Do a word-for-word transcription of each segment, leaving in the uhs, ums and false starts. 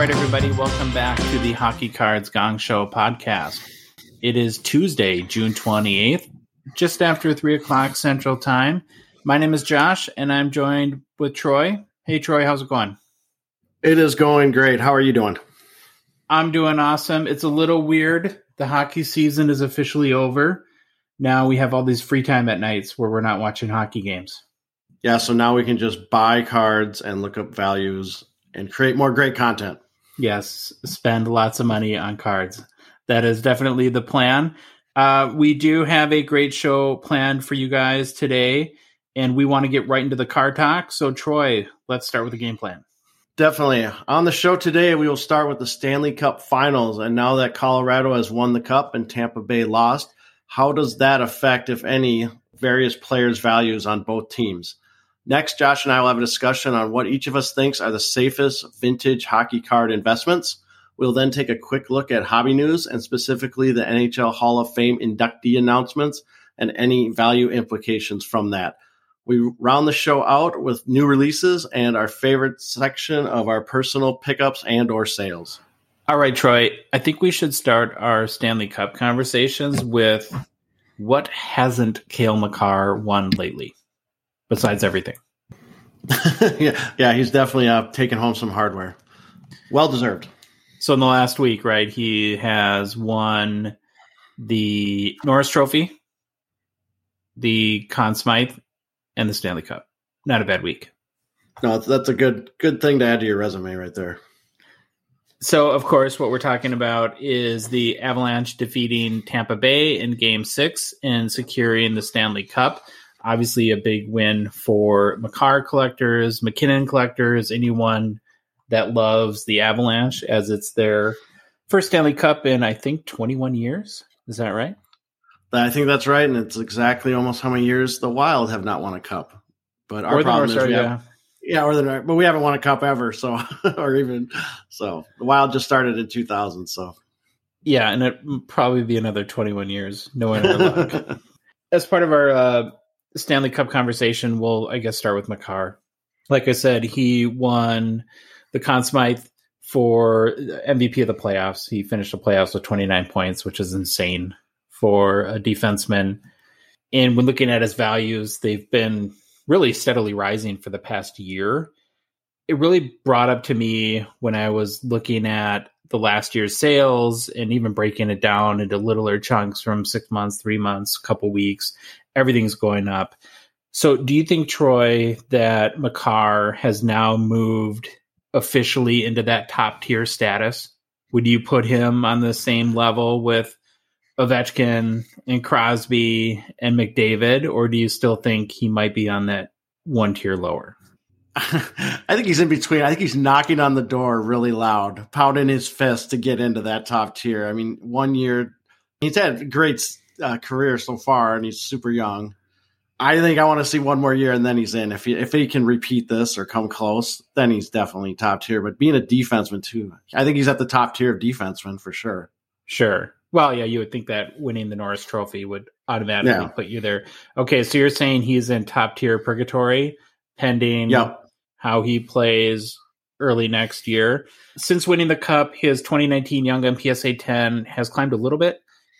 right, everybody, welcome back to the Hockey Cards Gong Show podcast. It is Tuesday, June twenty-eighth, just after three o'clock Central Time. My name is Josh, and I'm joined with Troy. Hey, Troy, how's it going? It is going great. How are you doing? I'm doing awesome. It's a little weird. The hockey season is officially over. Now we have all these free time at nights where we're not watching hockey games. Yeah, so now we can just buy cards and look up values and create more great content. Yes, spend lots of money on cards. That is definitely the plan. Uh, we do have a great show planned for you guys today, and we want to get right into the card talk. So, Troy, let's start with the game plan. Definitely. On the show today, we will start with the Stanley Cup Finals. And now that Colorado has won the Cup and Tampa Bay lost, how does that affect, if any, various players' values on both teams? Next, Josh and I will have a discussion on what each of us thinks are the safest vintage hockey card investments. We'll then take a quick look at hobby news and specifically the N H L Hall of Fame inductee announcements and any value implications from that. We round the show out with new releases and our favorite section of our personal pickups and or sales. All right, Troy, I think we should start our Stanley Cup conversations with what hasn't Cale Makar won lately, besides everything? yeah, yeah, he's definitely uh, taken home some hardware. Well-deserved. So in the last week, right, he has won the Norris Trophy, the Conn Smythe, and the Stanley Cup. Not a bad week. No, that's a good good thing to add to your resume right there. So, of course, what we're talking about is the Avalanche defeating Tampa Bay in Game six and securing the Stanley Cup. Obviously, a big win for Makar collectors, McKinnon collectors, anyone that loves the Avalanche, as it's their first Stanley Cup in, I think, twenty-one years. Is that right? I think that's right, and it's exactly almost how many years the Wild have not won a cup. But our or problem North Star, is, we yeah, have, yeah, or the but we haven't won a cup ever, so or even so. The Wild just started in two thousand, so yeah, and it probably be another twenty-one years. No one ever luck. As part of our uh, Stanley Cup conversation, we'll I guess start with Makar. Like I said, he won the Conn Smythe for M V P of the playoffs. He finished the playoffs with twenty-nine points, which is insane for a defenseman. And when looking at his values, they've been really steadily rising for the past year. It really brought up to me when I was looking at the last year's sales and even breaking it down into littler chunks from six months, three months, couple weeks, everything's going up. So do you think, Troy, that Makar has now moved officially into that top tier status? Would you put him on the same level with Ovechkin and Crosby and McDavid, or do you still think he might be on that one tier lower? I think he's in between. I think he's knocking on the door really loud, pounding his fist to get into that top tier. I mean, one year, he's had a great uh, career so far, and he's super young. I think I want to see one more year, and then he's in. If he, if he can repeat this or come close, then he's definitely top tier. But being a defenseman, too, I think he's at the top tier of defensemen for sure. Sure. Well, yeah, you would think that winning the Norris Trophy would automatically yeah. put you there. Okay, so you're saying he's in top tier purgatory, pending yep. how he plays early next year. Since winning the Cup, his twenty nineteen Young Gun P S A ten has climbed a little bit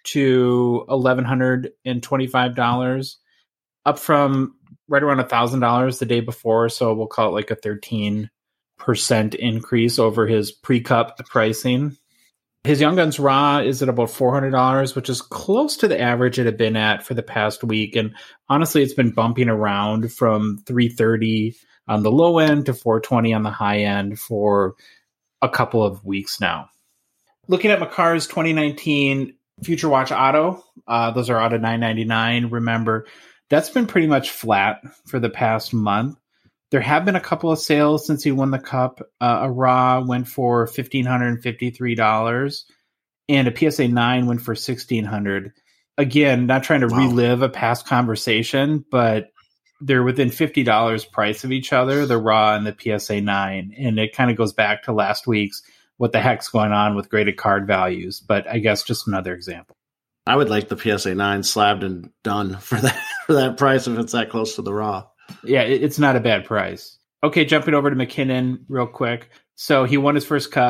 to one thousand one hundred twenty-five dollars, up from right around one thousand dollars the day before. So we'll call it like a thirteen percent increase over his pre-Cup pricing. His Young Guns Raw is at about four hundred dollars, which is close to the average it had been at for the past week. And honestly, it's been bumping around from three hundred thirty dollars on the low end to four hundred twenty dollars on the high end for a couple of weeks now. Looking at Makar's twenty nineteen Future Watch Auto, uh, those are out of nine ninety-nine. Remember, that's been pretty much flat for the past month. There have been a couple of sales since he won the Cup. Uh, a Raw went for one thousand five hundred fifty-three dollars, and a P S A nine went for one thousand six hundred dollars. Again, not trying to wow. relive a past conversation, but they're within fifty dollars price of each other, the Raw and the P S A nine. And it kind of goes back to last week's what the heck's going on with graded card values. But I guess just another example. I would like the P S A nine slabbed and done for that for that price if it's that close to the Raw. Yeah, it's not a bad price. Okay, jumping over to McKinnon real quick. So he won his first Cup.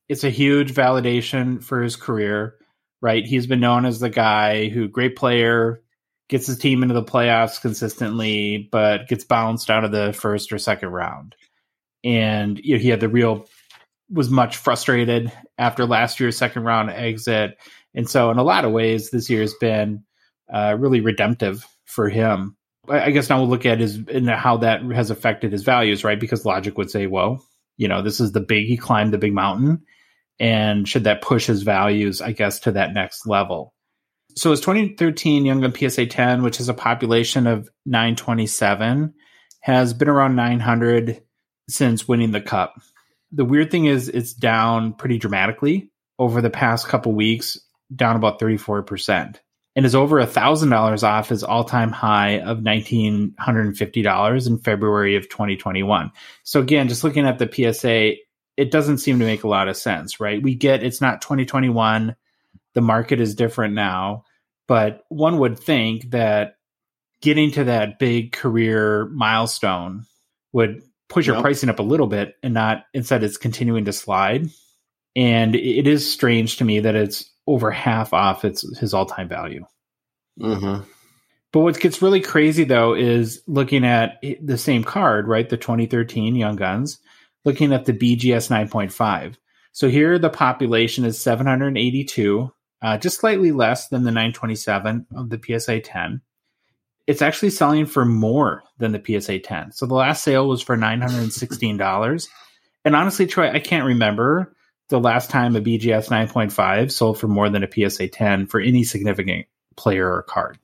it's a huge validation for his career, right? He's been known as the guy who, great player, gets his team into the playoffs consistently, but gets bounced out of the first or second round. And you know, he had the real, was much frustrated after last year's second round exit. And so in a lot of ways, this year has been uh, really redemptive for him. I guess now we'll look at his, and how that has affected his values, right? Because logic would say, well, you know, this is the big, he climbed the big mountain. And should that push his values, I guess, to that next level? So his twenty thirteen Young Gun P S A ten, which is a population of nine twenty-seven, has been around nine hundred since winning the Cup. The weird thing is it's down pretty dramatically over the past couple weeks, down about thirty-four percent, and is over one thousand dollars off his all-time high of one thousand nine hundred fifty dollars in February of twenty twenty-one. So again, just looking at the P S A, it doesn't seem to make a lot of sense, right? We get it's not twenty twenty-one. The market is different now, but one would think that getting to that big career milestone would push your Yep. pricing up a little bit, and not, instead it's continuing to slide. And it is strange to me that it's over half off its his all-time value. Mm-hmm. But what gets really crazy, though, is looking at the same card, right? The twenty thirteen Young Guns, looking at the B G S nine point five. So here the population is seven hundred eighty-two, uh, just slightly less than the nine twenty-seven of the P S A ten. It's actually selling for more than the P S A ten. So the last sale was for nine hundred sixteen dollars. And honestly, Troy, I can't remember the last time a B G S nine point five sold for more than a P S A ten for any significant player or card.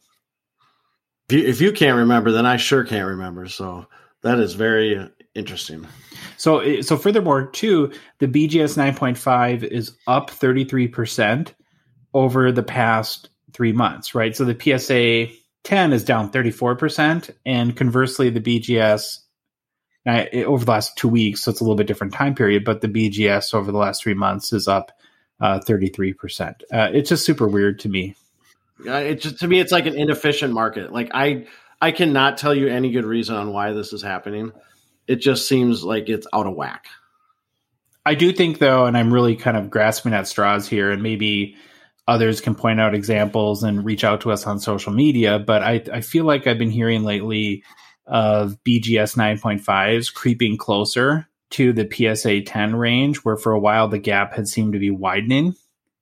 If you, if you can't remember, then I sure can't remember. So that is very interesting. So, so furthermore, too, the B G S nine point five is up thirty-three percent over the past three months, right? So the P S A ten is down thirty-four percent, and conversely, the B G S now, over the last two weeks, so it's a little bit different time period, but the B G S over the last three months is up uh, thirty-three percent. Uh, it's just super weird to me. Uh, it just, to me, it's like an inefficient market. Like I, I cannot tell you any good reason on why this is happening. It just seems like it's out of whack. I do think, though, and I'm really kind of grasping at straws here, and maybe others can point out examples and reach out to us on social media, but I, I feel like I've been hearing lately of B G S nine point fives creeping closer to the P S A ten range, where for a while the gap had seemed to be widening.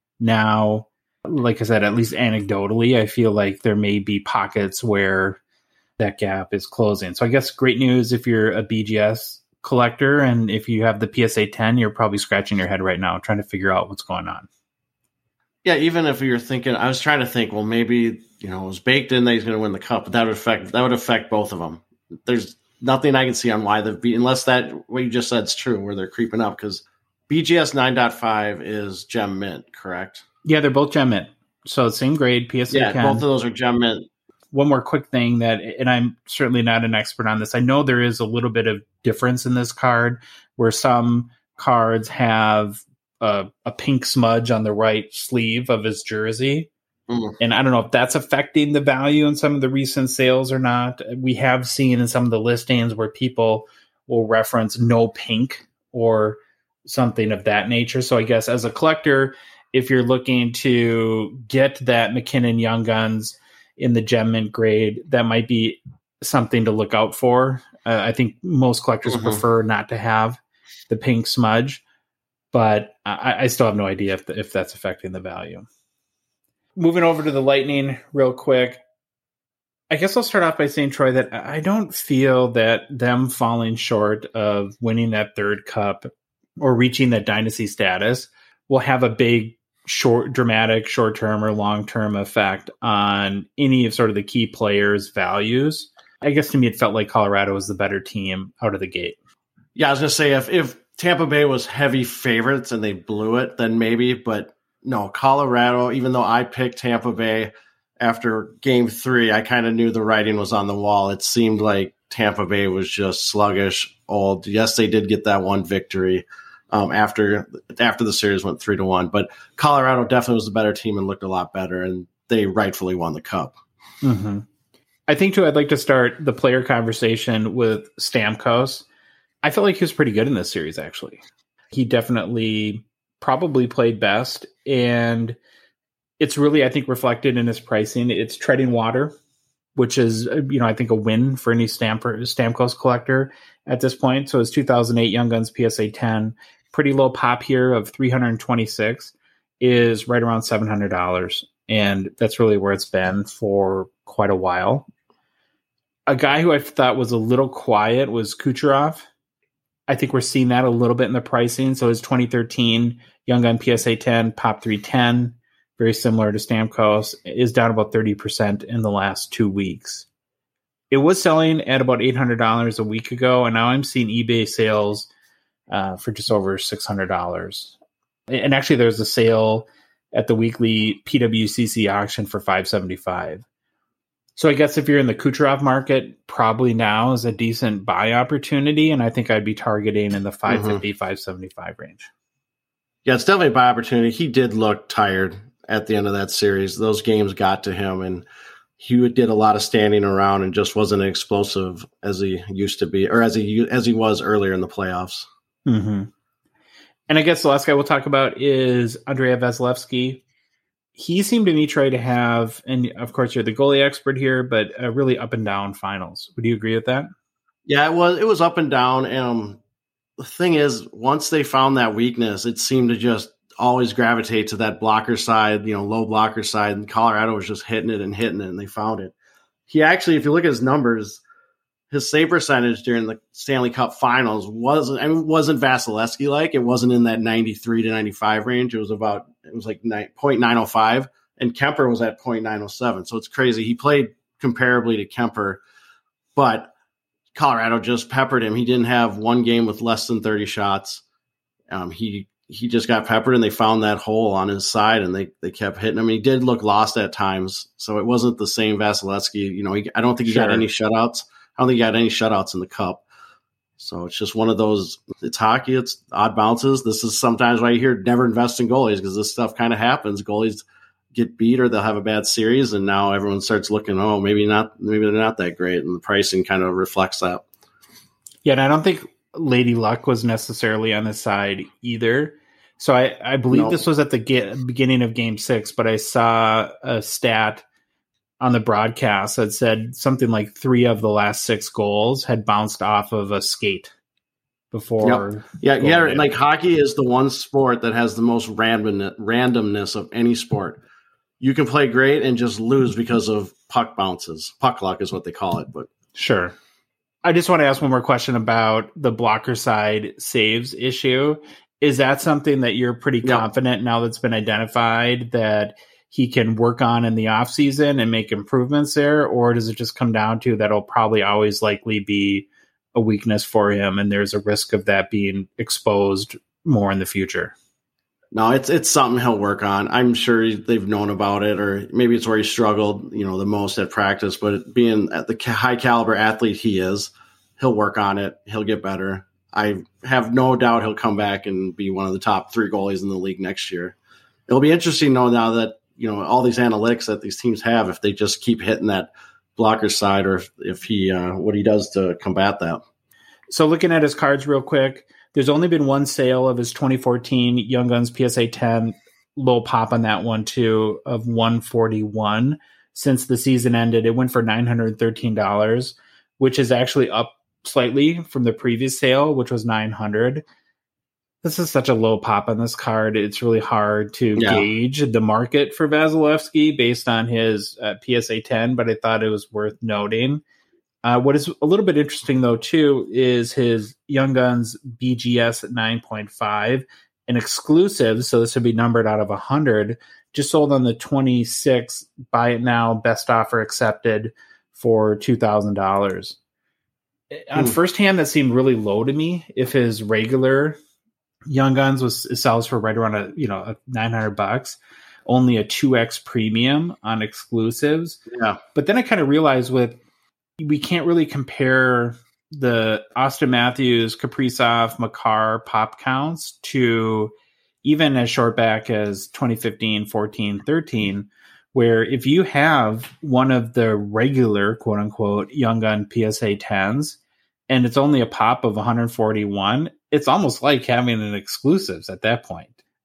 Now, like I said, at least anecdotally, I feel like there may be pockets where that gap is closing. So I guess great news if you're a B G S collector, and if you have the P S A ten, you're probably scratching your head right now trying to figure out what's going on. Yeah, even if you're thinking, I was trying to think, well, maybe, you know, it was baked in that he's going to win the Cup, but that would affect that would affect both of them. There's nothing I can see on why the unless that what you just said is true, where they're creeping up, because B G S nine point five is Gem Mint, correct? Yeah, they're both Gem Mint. So same grade, P S A Yeah, ten. both of those are Gem Mint. One more quick thing that, and I'm certainly not an expert on this, I know there is a little bit of difference in this card, where some cards have a, a pink smudge on the right sleeve of his jersey. Mm. And I don't know if that's affecting the value in some of the recent sales or not. We have seen in some of the listings where people will reference no pink or something of that nature. So I guess as a collector, if you're looking to get that McKinnon Young Guns in the Gem Mint grade, that might be something to look out for. Uh, I think most collectors mm-hmm. prefer not to have the pink smudge, but I, I still have no idea if, the, if that's affecting the value. Moving over to the Lightning real quick. I guess I'll start off by saying, Troy, that I don't feel that them falling short of winning that third cup or reaching that dynasty status will have a big, short, dramatic, short-term or long-term effect on any of sort of the key players' values. I guess to me, it felt like Colorado was the better team out of the gate. Yeah, I was going to say, if, if Tampa Bay was heavy favorites and they blew it, then maybe, but no, Colorado, even though I picked Tampa Bay after game three, I kind of knew the writing was on the wall. It seemed like Tampa Bay was just sluggish, old. Yes, they did get that one victory um, after after the series went three to one, but Colorado definitely was the better team and looked a lot better, and they rightfully won the cup. Mm-hmm. I think, too, I'd like to start the player conversation with Stamkos. I felt like he was pretty good in this series, actually. He definitely probably played best. And it's really, I think, reflected in his pricing. It's treading water, which is, you know, I think a win for any Stamp- Stamkos collector at this point. So his two thousand eight Young Guns P S A ten, pretty low pop here of three hundred twenty-six, is right around seven hundred dollars. And that's really where it's been for quite a while. A guy who I thought was a little quiet was Kucherov. I think we're seeing that a little bit in the pricing. So his twenty thirteen Young Gun P S A ten, Pop three ten, very similar to Stamkos, is down about thirty percent in the last two weeks. It was selling at about eight hundred dollars a week ago, and now I'm seeing eBay sales uh, for just over six hundred dollars. And actually, there's a sale at the weekly P W C C auction for five seventy-five. So I guess if you're in the Kucherov market, probably now is a decent buy opportunity, and I think I'd be targeting in the five fifty, mm-hmm. five seventy-five range. Yeah, it's definitely a buy opportunity. He did look tired at the end of that series. Those games got to him, and he did a lot of standing around and just wasn't as explosive as he used to be, or as he as he was earlier in the playoffs. Mm-hmm. And I guess the last guy we'll talk about is Andrei Vasilevskiy. He seemed to me, Trey, to have, and of course you're the goalie expert here, but a really up and down finals. Would you agree with that? Yeah, it was. It was up and down. Um, the thing is, once they found that weakness, it seemed to just always gravitate to that blocker side, you know, low blocker side. And Colorado was just hitting it and hitting it, and they found it. He actually, if you look at his numbers, his save percentage during the Stanley Cup Finals wasn't. I mean, wasn't Vasilevskiy like. It wasn't in that ninety-three to ninety-five range. It was about. It was like point nine oh five, and Kemper was at point nine oh seven. So it's crazy. He played comparably to Kemper, but Colorado just peppered him. He didn't have one game with less than thirty shots. Um, he he just got peppered, and they found that hole on his side, and they they kept hitting him. He did look lost at times, so it wasn't the same Vasilevskiy. You know, he, I don't think he sure. got any shutouts. I don't think he got any shutouts in the Cup. So it's just one of those, it's hockey, it's odd bounces. This is sometimes why you hear never invest in goalies, because this stuff kind of happens. Goalies get beat or they'll have a bad series, and now everyone starts looking, oh, maybe not, maybe they're not that great, and the pricing kind of reflects that. Yeah, and I don't think Lady Luck was necessarily on his side either. So I, I believe no. this was at the get, beginning of game six, but I saw a stat on the broadcast that said something like three of the last six goals had bounced off of a skate before. Yep. Yeah, yeah. Like hockey is the one sport that has the most random randomness of any sport. You can play great and just lose because of puck bounces. Puck luck is what they call it. But sure. I just want to ask one more question about the blocker side saves issue. Is that something that you're pretty yep. confident now that's been identified that he can work on in the off season and make improvements there? Or does it just come down to that'll probably always likely be a weakness for him, and there's a risk of that being exposed more in the future? No, it's, it's something he'll work on. I'm sure they've known about it, or maybe it's where he struggled, you know, the most at practice, but being at the high caliber athlete he is, he'll work on it. He'll get better. I have no doubt he'll come back and be one of the top three goalies in the league next year. It'll be interesting to know now that, you know, all these analytics that these teams have, if they just keep hitting that blocker side, or if, if he, uh, what he does to combat that. So looking at his cards real quick, there's only been one sale of his twenty fourteen Young Guns P S A ten, low pop on that one too, of one forty-one since the season ended. It went for nine hundred thirteen dollars, which is actually up slightly from the previous sale, which was nine hundred dollars. This is such a low pop on this card. It's really hard to yeah. gauge the market for Vasilevskiy based on his uh, P S A ten, but I thought it was worth noting. Uh, what is a little bit interesting, though, too, is his Young Guns B G S nine point five, an exclusive, so this would be numbered out of one hundred, just sold on the twenty-sixth, buy it now, best offer accepted for two thousand dollars. On hmm. first hand, that seemed really low to me. If his regular Young Guns was sells for right around a you know a nine hundred bucks, only a two X premium on exclusives. Yeah. But then I kind of realized with we can't really compare the Austin Matthews, Kaprizov, Makar pop counts to even as short back as twenty fifteen, fourteen, thirteen, where if you have one of the regular quote unquote Young Gun P S A tens and it's only a pop of one forty-one, it's almost like having an exclusives at that point.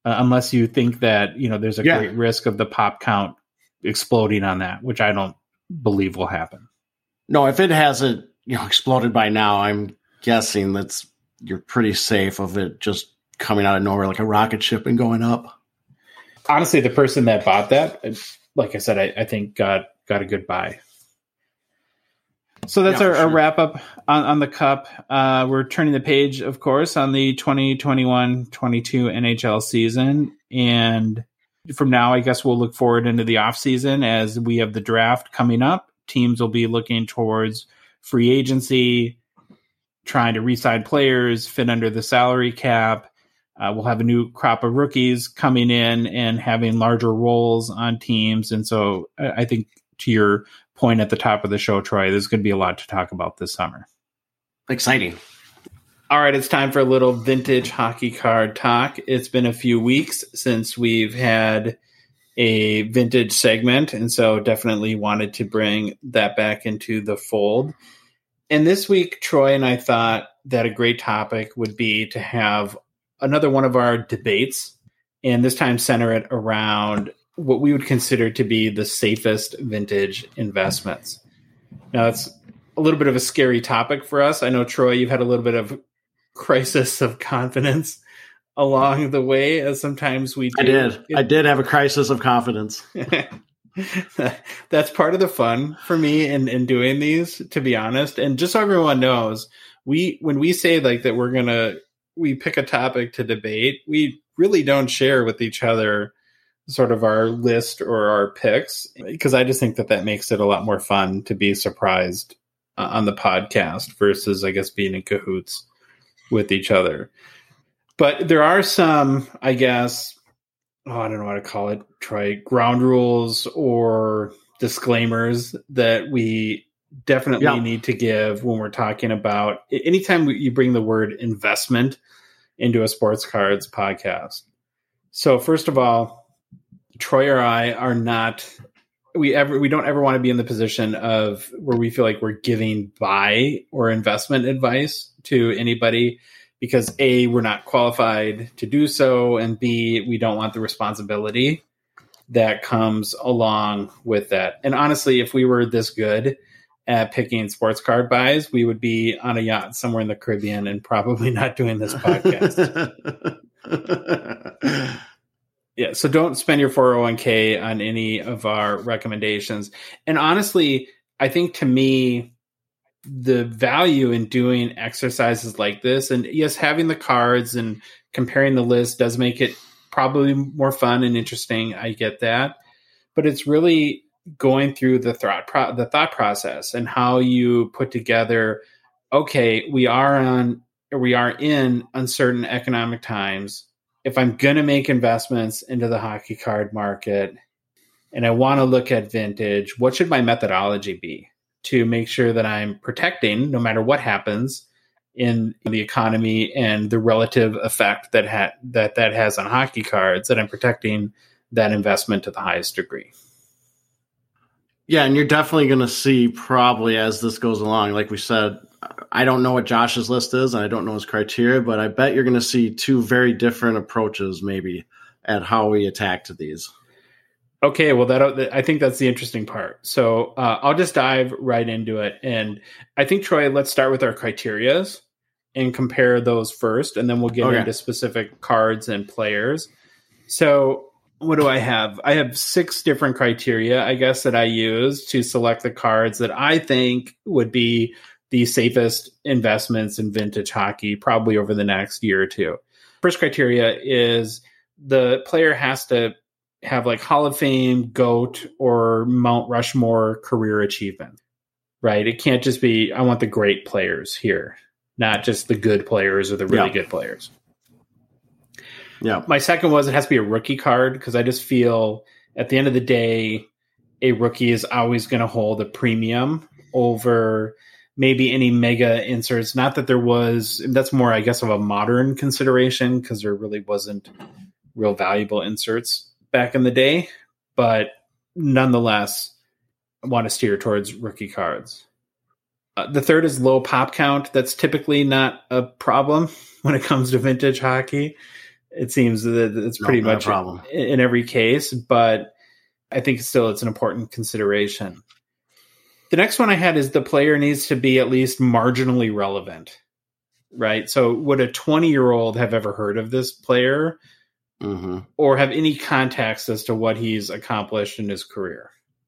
uh, unless you think that, you know, there's a Yeah. great risk of the pop count exploding on that, which I don't believe will happen. No, if it hasn't, you know, exploded by now, I'm guessing that's you're pretty safe of it just coming out of nowhere like a rocket ship and going up. Honestly, the person that bought that, like I said, I, I think got got a good buy. So that's Yeah, our, for sure. our wrap up on, on the Cup. Uh, we're turning the page, of course, on the twenty twenty-one twenty-two N H L season. And from now, I guess we'll look forward into the off season as we have the draft coming up. Teams will be looking towards free agency, trying to re-sign players, fit under the salary cap. Uh, we'll have a new crop of rookies coming in and having larger roles on teams. And so I, I think to your point at the top of the show, Troy, there's going to be a lot to talk about this summer. Exciting. All right, it's time for a little vintage hockey card talk. It's been a few weeks since we've had a vintage segment, and so definitely wanted to bring that back into the fold. And this week, Troy and I thought that a great topic would be to have another one of our debates, and this time center it around what we would consider to be the safest vintage investments. Now, it's a little bit of a scary topic for us. I know, Troy, you've had a little bit of crisis of confidence along the way, as sometimes we do. I did. I did have a crisis of confidence. That's part of the fun for me in, in doing these, to be honest. And just so everyone knows, we when we say like that we're going to, we pick a topic to debate, we really don't share with each other sort of our list or our picks, because I just think that that makes it a lot more fun to be surprised uh, on the podcast versus, I guess, being in cahoots with each other. But there are some, I guess, oh, I don't know what to call it, Troy, ground rules or disclaimers that we definitely Yeah. need to give when we're talking about, anytime you bring the word investment into a sports cards podcast. So first of all, Troy or I are not, we ever, we don't ever want to be in the position of where we feel like we're giving buy or investment advice to anybody, because A, we're not qualified to do so, and B, we don't want the responsibility that comes along with that. And honestly, if we were this good at picking sports card buys, we would be on a yacht somewhere in the Caribbean and probably not doing this podcast. Yeah, so don't spend your four oh one k on any of our recommendations. And honestly, I think to me, the value in doing exercises like this, and yes, having the cards and comparing the list does make it probably more fun and interesting. I get that. But it's really going through the thought pro- the thought process and how you put together, okay, we are on or we are in uncertain economic times. If I'm going to make investments into the hockey card market and I want to look at vintage, what should my methodology be to make sure that I'm protecting, no matter what happens in the economy and the relative effect that ha- that that has on hockey cards, that I'm protecting that investment to the highest degree. Yeah, and you're definitely going to see probably as this goes along, like we said, I don't know what Josh's list is and I don't know his criteria, but I bet you're going to see two very different approaches maybe at how we attack to these. Okay, well, that I think that's the interesting part. So uh, I'll just dive right into it. And I think, Troy, let's start with our criterias and compare those first, and then we'll get Okay. into specific cards and players. So what do I have? I have six different criteria, I guess, that I use to select the cards that I think would be the safest investments in vintage hockey, probably over the next year or two. First criteria is the player has to have like Hall of Fame, GOAT, or Mount Rushmore career achievement, right? It can't just be, I want the great players here, not just the good players or the really Yeah. good players. Yeah. My second was it has to be a rookie card, because I just feel at the end of the day, a rookie is always going to hold a premium over maybe any mega inserts. Not that there was, that's more, I guess, of a modern consideration, because there really wasn't real valuable inserts back in the day, but nonetheless, I want to steer towards rookie cards. Uh, the third is low pop count. That's typically not a problem when it comes to vintage hockey. It seems that it's No, pretty not a much problem. in, in every case, but I think still it's an important consideration. The next one I had is the player needs to be at least marginally relevant, right? So would a twenty-year-old have ever heard of this player Mm-hmm. or have any context as to what he's accomplished in his career?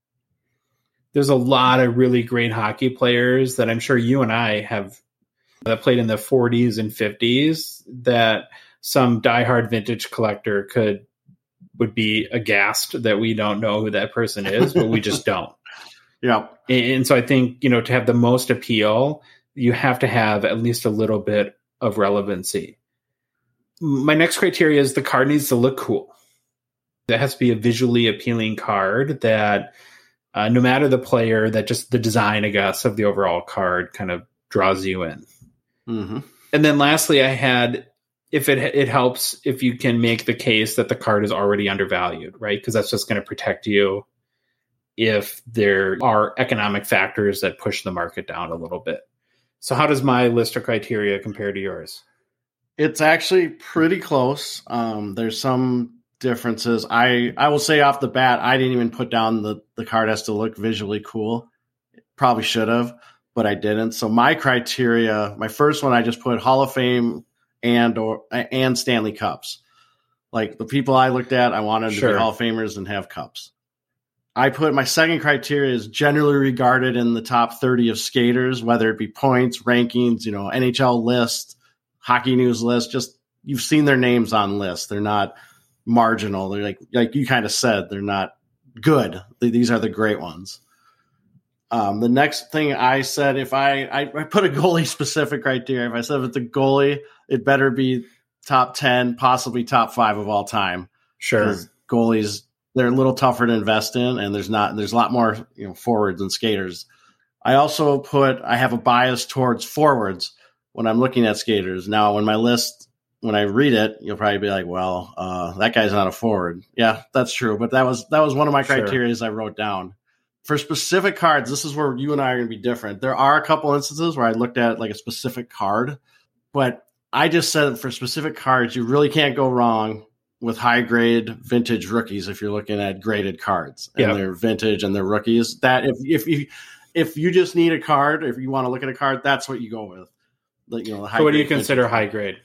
There's a lot of really great hockey players that I'm sure you and I have that played in the forties and fifties that some diehard vintage collector could would be aghast that we don't know who that person is, but we just don't. Yeah. And so I think, you know, to have the most appeal, you have to have at least a little bit of relevancy. My next criteria is the card needs to look cool. That has to be a visually appealing card that uh, no matter the player, that just the design, I guess, of the overall card kind of draws you in. Mm-hmm. And then lastly, I had, if it it helps if you can make the case that the card is already undervalued, right? Because that's just going to protect you if there are economic factors that push the market down a little bit. So how does my list of criteria compare to yours? It's actually pretty close. Um, there's some differences. I, I will say off the bat, I didn't even put down the, the card has to look visually cool. Probably should have, but I didn't. So my criteria, my first one, I just put Hall of Fame and or and Stanley Cups. Like the people I looked at, I wanted Sure. to be Hall of Famers and have cups. I put my second criteria is generally regarded in the top thirty of skaters, whether it be points, rankings, you know, N H L list, Hockey News list. Just you've seen their names on lists. They're not marginal. They're like like you kind of said, they're not good. These are the great ones. Um, the next thing I said, if I, I I put a goalie specific criteria. If I said if it's a goalie, it better be top ten, possibly top five of all time. Sure. 'Cause goalies, they're a little tougher to invest in, and there's not there's a lot more, you know, forwards and skaters. I also put I have a bias towards forwards when I'm looking at skaters. Now, when my list, when I read it, you'll probably be like, well, uh, that guy's not a forward. Yeah, that's true. But that was that was one of my Sure. criteria I wrote down. For specific cards, this is where you and I are going to be different. There are a couple instances where I looked at like a specific card, but I just said for specific cards, you really can't go wrong with high grade vintage rookies if you're looking at graded cards and Yep. they're vintage and they're rookies. That if if you if you just need a card, if you want to look at a card, that's what you go with. The, you know, the high So what do you grade consider vintage. high grade?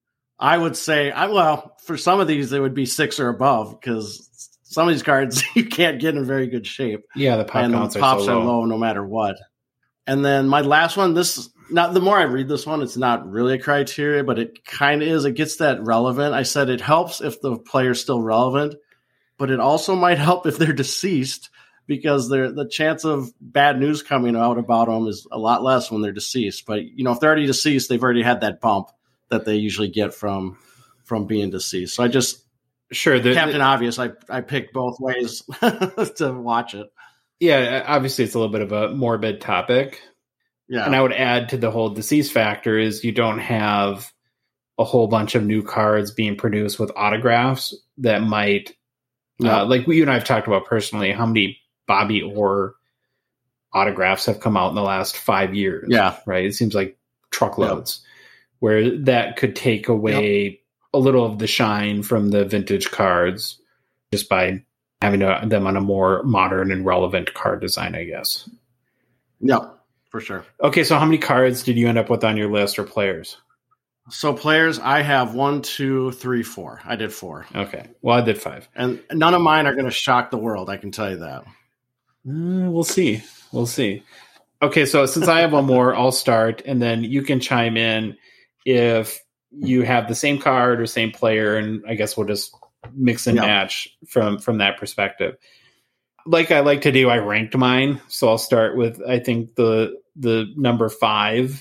I would say, I well, for some of these, they would be six or above because some of these cards you can't get in very good shape. Yeah, the pop and counts the are pops so are low. low no matter what. And then my last one, this not the more I read this one, it's not really a criteria, but it kind of is. It gets that relevant. I said it helps if the player's still relevant, but it also might help if they're deceased because they're, the chance of bad news coming out about them is a lot less when they're deceased. But you know, if they're already deceased, they've already had that bump that they usually get from from being deceased. So I just Sure. The, Captain Obvious, I I picked both ways to watch it. yeah, obviously it's a little bit of a morbid topic. Yeah. And I would add to the whole disease factor is you don't have a whole bunch of new cards being produced with autographs that might, Yeah. uh, like you and I have talked about personally, how many Bobby Orr autographs have come out in the last five years. Yeah. Right. It seems like truckloads where that could take away a little of the shine from the vintage cards just by having to, them on a more modern and relevant card design, I guess. Yeah, for sure. Okay, so how many cards did you end up with on your list or players? So players, I have one, two, three, four. I did four. Okay, well, I did five. And none of mine are going to shock the world, I can tell you that. Uh, we'll see. We'll see. Okay, so since I have one more, I'll start, and then you can chime in if you have the same card or same player, and I guess we'll just mix and Yeah. match from from that perspective. Like I like to do, I ranked mine, so I'll start with I think the the number five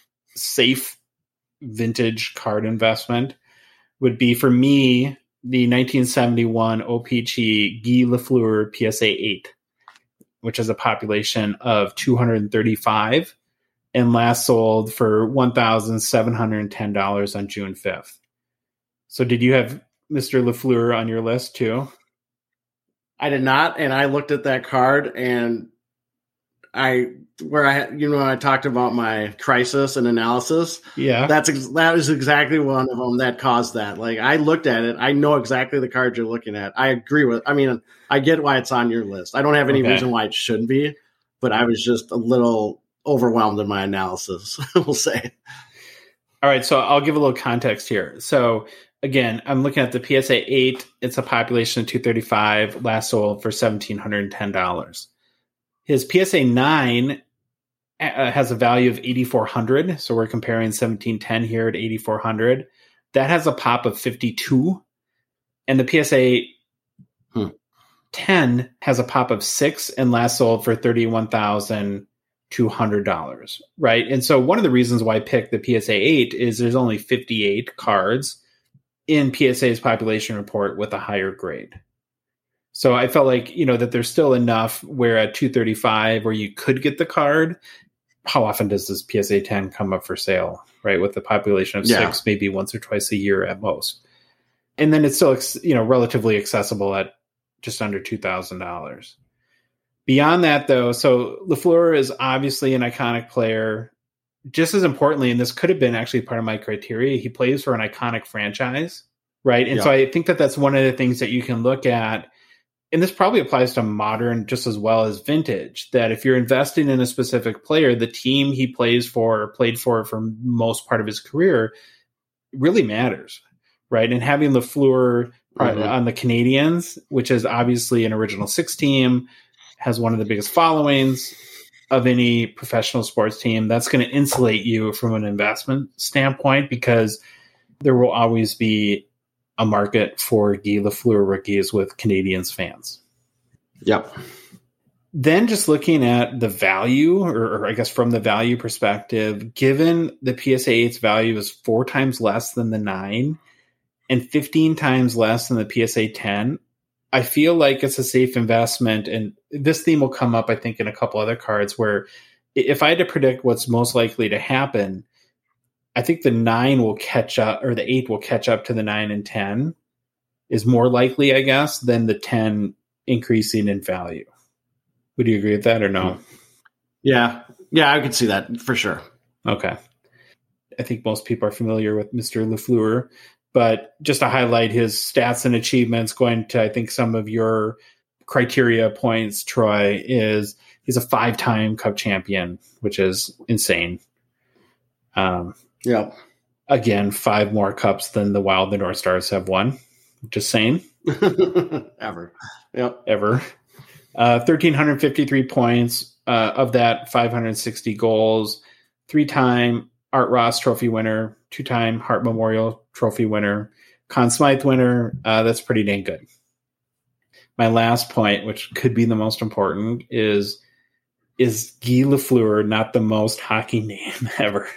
safe vintage card investment would be for me the nineteen seventy-one O P G Guy Lafleur P S A eight, which has a population of two hundred thirty-five and last sold for one thousand seven hundred ten dollars on June fifth. So did you have Mister Lafleur on your list too? I did not, and I looked at that card, and I where I you know I talked about my crisis and analysis. Yeah, that's ex- that is exactly one of them that caused that. Like I looked at it, I know exactly the card you're looking at. I agree with. I mean, I get why it's on your list. I don't have any okay. reason why it shouldn't be, but I was just a little overwhelmed in my analysis. We'll say. All right, so I'll give a little context here. So again, I'm looking at the P S A eight. It's a population of two thirty-five, last sold for one thousand seven hundred ten dollars. His P S A nine uh, has a value of eighty-four hundred, so we're comparing seventeen ten here at eighty-four hundred. That has a pop of fifty-two, and the P S A hmm. ten has a pop of six and last sold for thirty-one thousand two hundred dollars, right? And so one of the reasons why I picked the P S A eight is there's only fifty-eight cards in P S A's population report with a higher grade. So I felt like, you know, that there's still enough where at two thirty-five where you could get the card. How often does this P S A ten come up for sale, right? With the population of yeah. six, maybe once or twice a year at most. And then it's still, you know, relatively accessible at just under two thousand dollars. Beyond that, though, so Lafleur is obviously an iconic player. Just as importantly, and this could have been actually part of my criteria, he plays for an iconic franchise, right? And yeah. so I think that that's one of the things that you can look at. And this probably applies to modern just as well as vintage, that if you're investing in a specific player, the team he plays for or played for for most part of his career really matters, right? And having Lafleur mm-hmm. on the Canadiens, which is obviously an original six team, has one of the biggest followings of any professional sports team, that's going to insulate you from an investment standpoint because there will always be a market for Guy Lafleur rookies with Canadiens fans. Yep. Then just looking at the value, or, or I guess from the value perspective, given the P S A eight's value is four times less than the nine and fifteen times less than the P S A ten, I feel like it's a safe investment. And this theme will come up, I think, in a couple other cards where if I had to predict what's most likely to happen, I think the nine will catch up, or the eight will catch up to the nine and ten is more likely, I guess, than the ten increasing in value. Would you agree with that or no? Yeah. Yeah, I could see that for sure. Okay. I think most people are familiar with Mister Lafleur, but just to highlight his stats and achievements, going to, I think, some of your criteria points, Troy, is he's a five-time Cup champion, which is insane. Um, yeah. Again, five more Cups than the Wild the North Stars have won. Just saying. Ever. Yep. Ever. Uh, one thousand three hundred fifty-three points. Uh, of that, five hundred sixty goals. Three-time Art Ross Trophy winner. Two-time Hart Memorial Trophy winner. Conn Smythe winner. Uh, that's pretty dang good. My last point, which could be the most important, is is Guy Lafleur not the most hockey name ever?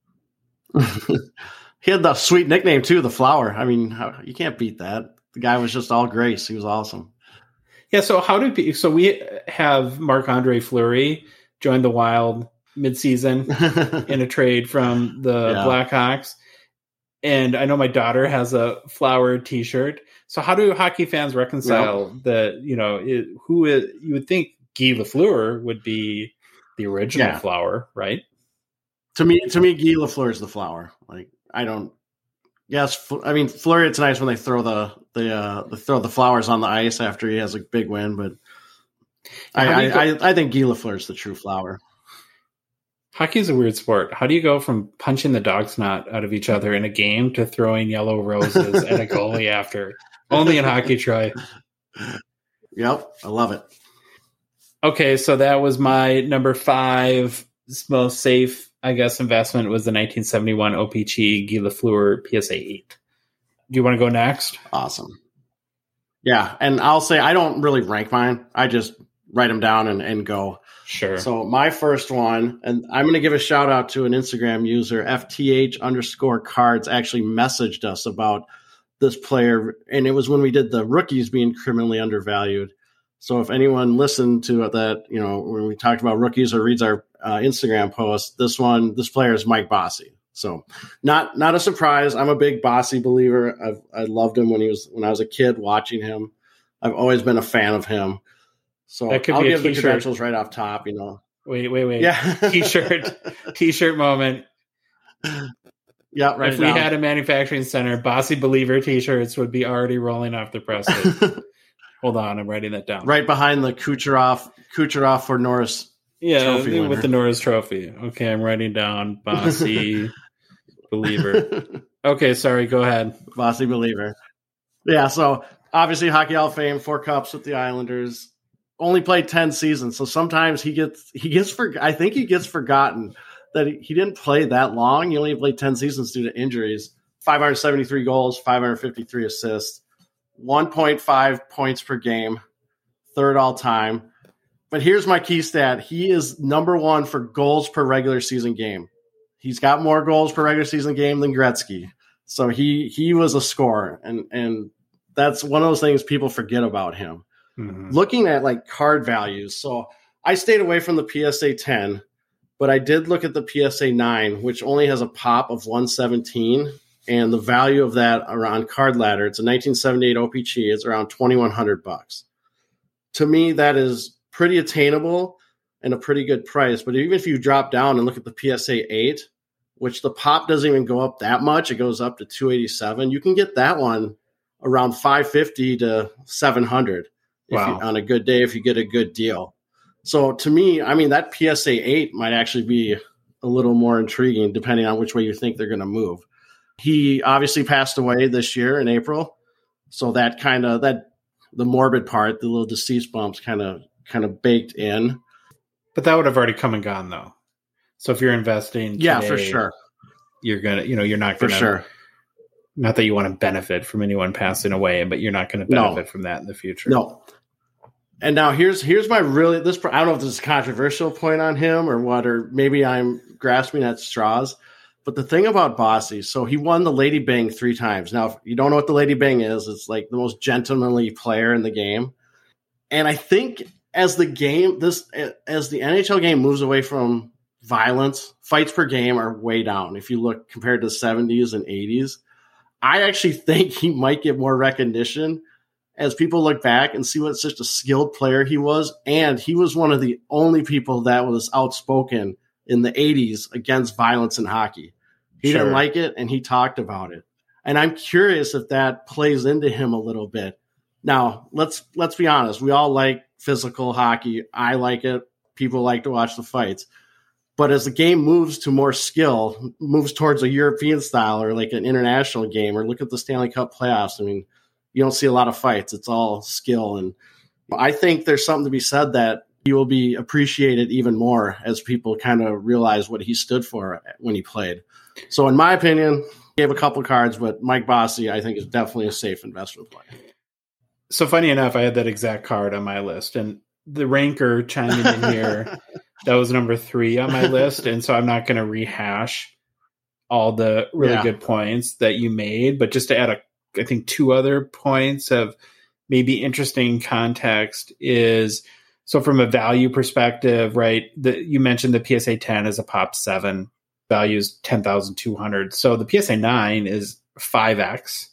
He had the sweet nickname too, the Flower. I mean, how, you can't beat that. The guy was just all grace. He was awesome. Yeah. So how do so we have Marc-Andre Fleury join the Wild midseason in a trade from the yeah. Blackhawks, and I know my daughter has a Flower T-shirt. So how do hockey fans reconcile yep. that? You know, it, who is, you would think Guy Lafleur would be the original yeah. Flower, right? To me, to me, Guy Lafleur is the Flower. Like I don't. Yes, I mean Fleury. It's nice when they throw the the uh, they throw the flowers on the ice after he has a big win, but I I, go, I I think Guy Lafleur is the true Flower. Hockey is a weird sport. How do you go from punching the dog's snot out of each other in a game to throwing yellow roses at a goalie after? Only in hockey, Troy. Yep, I love it. Okay, so that was my number five most safe, I guess, investment was the nineteen seventy-one O P C Guy Lafleur P S A eight. Do you want to go next? Awesome. Yeah, and I'll say I don't really rank mine. I just write them down and, and go. Sure. So my first one, and I'm going to give a shout out to an Instagram user, F T H underscore cards, actually messaged us about this player. And it was when we did the rookies being criminally undervalued. So if anyone listened to that, you know, when we talked about rookies or reads our uh, Instagram post, this one, this player is Mike Bossy. So not, not a surprise. I'm a big Bossy believer. I've, I loved him when he was, when I was a kid watching him. I've always been a fan of him. So I'll give the credentials right off top, you know. Wait, wait, wait. Yeah. T-shirt, T-shirt moment. Yeah, right. If we down. had a manufacturing center, Bossy Believer T-shirts would be already rolling off the presses. Hold on, I'm writing that down. Right behind the Kucherov, Kucherov for Norris. Yeah, trophy with winner. the Norris Trophy. Okay, I'm writing down Bossy Believer. Okay, sorry. Go ahead. Bossy Believer. Yeah, so obviously Hockey Hall of Fame, four cups with the Islanders. Only played ten seasons, so sometimes he gets he gets for I think he gets forgotten that he, he didn't play that long. He only played ten seasons due to injuries. five hundred seventy-three goals, five hundred fifty-three assists, one point five points per game, third all time. But here's my key stat: he is number one for goals per regular season game. He's got more goals per regular season game than Gretzky, so he he was a scorer, and and that's one of those things people forget about him. Mm-hmm. Looking at like card values, so I stayed away from the P S A ten, but I did look at the P S A nine, which only has a pop of one seventeen, and the value of that around Card Ladder, it's a nineteen seventy-eight O P G, it's around twenty-one hundred bucks. To me, that is pretty attainable and a pretty good price. But even if you drop down and look at the P S A eight, which the pop doesn't even go up that much, it goes up to two eighty-seven. You can get that one around five fifty to seven hundred. Wow. If you, on a good day, if you get a good deal. So to me, I mean, that P S A eight might actually be a little more intriguing depending on which way you think they're going to move. He obviously passed away this year in April. So that kind of, that the morbid part, the little deceased bumps kind of, kind of baked in. But that would have already come and gone though. So if you're investing today, yeah, for sure. You're going to, you know, you're not going to, for sure. Not that you want to benefit from anyone passing away, but you're not going to benefit no. from that in the future. No. And now here's here's my really this I don't know if this is a controversial point on him or what, or maybe I'm grasping at straws. But the thing about Bossy, so he won the Lady Byng three times. Now, if you don't know what the Lady Byng is, it's like the most gentlemanly player in the game. And I think as the game, this as the N H L game moves away from violence, fights per game are way down. If you look compared to the seventies and eighties, I actually think he might get more recognition as people look back and see what such a skilled player he was. And he was one of the only people that was outspoken in the eighties against violence in hockey. He sure. didn't like it, and he talked about it. And I'm curious if that plays into him a little bit. Now, let's let's be honest. We all like physical hockey. I like it. People like to watch the fights. But as the game moves to more skill, moves towards a European style or like an international game, or look at the Stanley Cup playoffs, I mean, you don't see a lot of fights. It's all skill. And I think there's something to be said that he will be appreciated even more as people kind of realize what he stood for when he played. So in my opinion, he gave a couple cards, but Mike Bossy, I think, is definitely a safe investment play. So funny enough, I had that exact card on my list, and the ranker chiming in here, that was number three on my list. And so I'm not going to rehash all the really yeah. good points that you made, but just to add a I think two other points of maybe interesting context is, so from a value perspective, right, the, you mentioned the P S A ten is a pop seven, values ten thousand two hundred. So the P S A nine is five X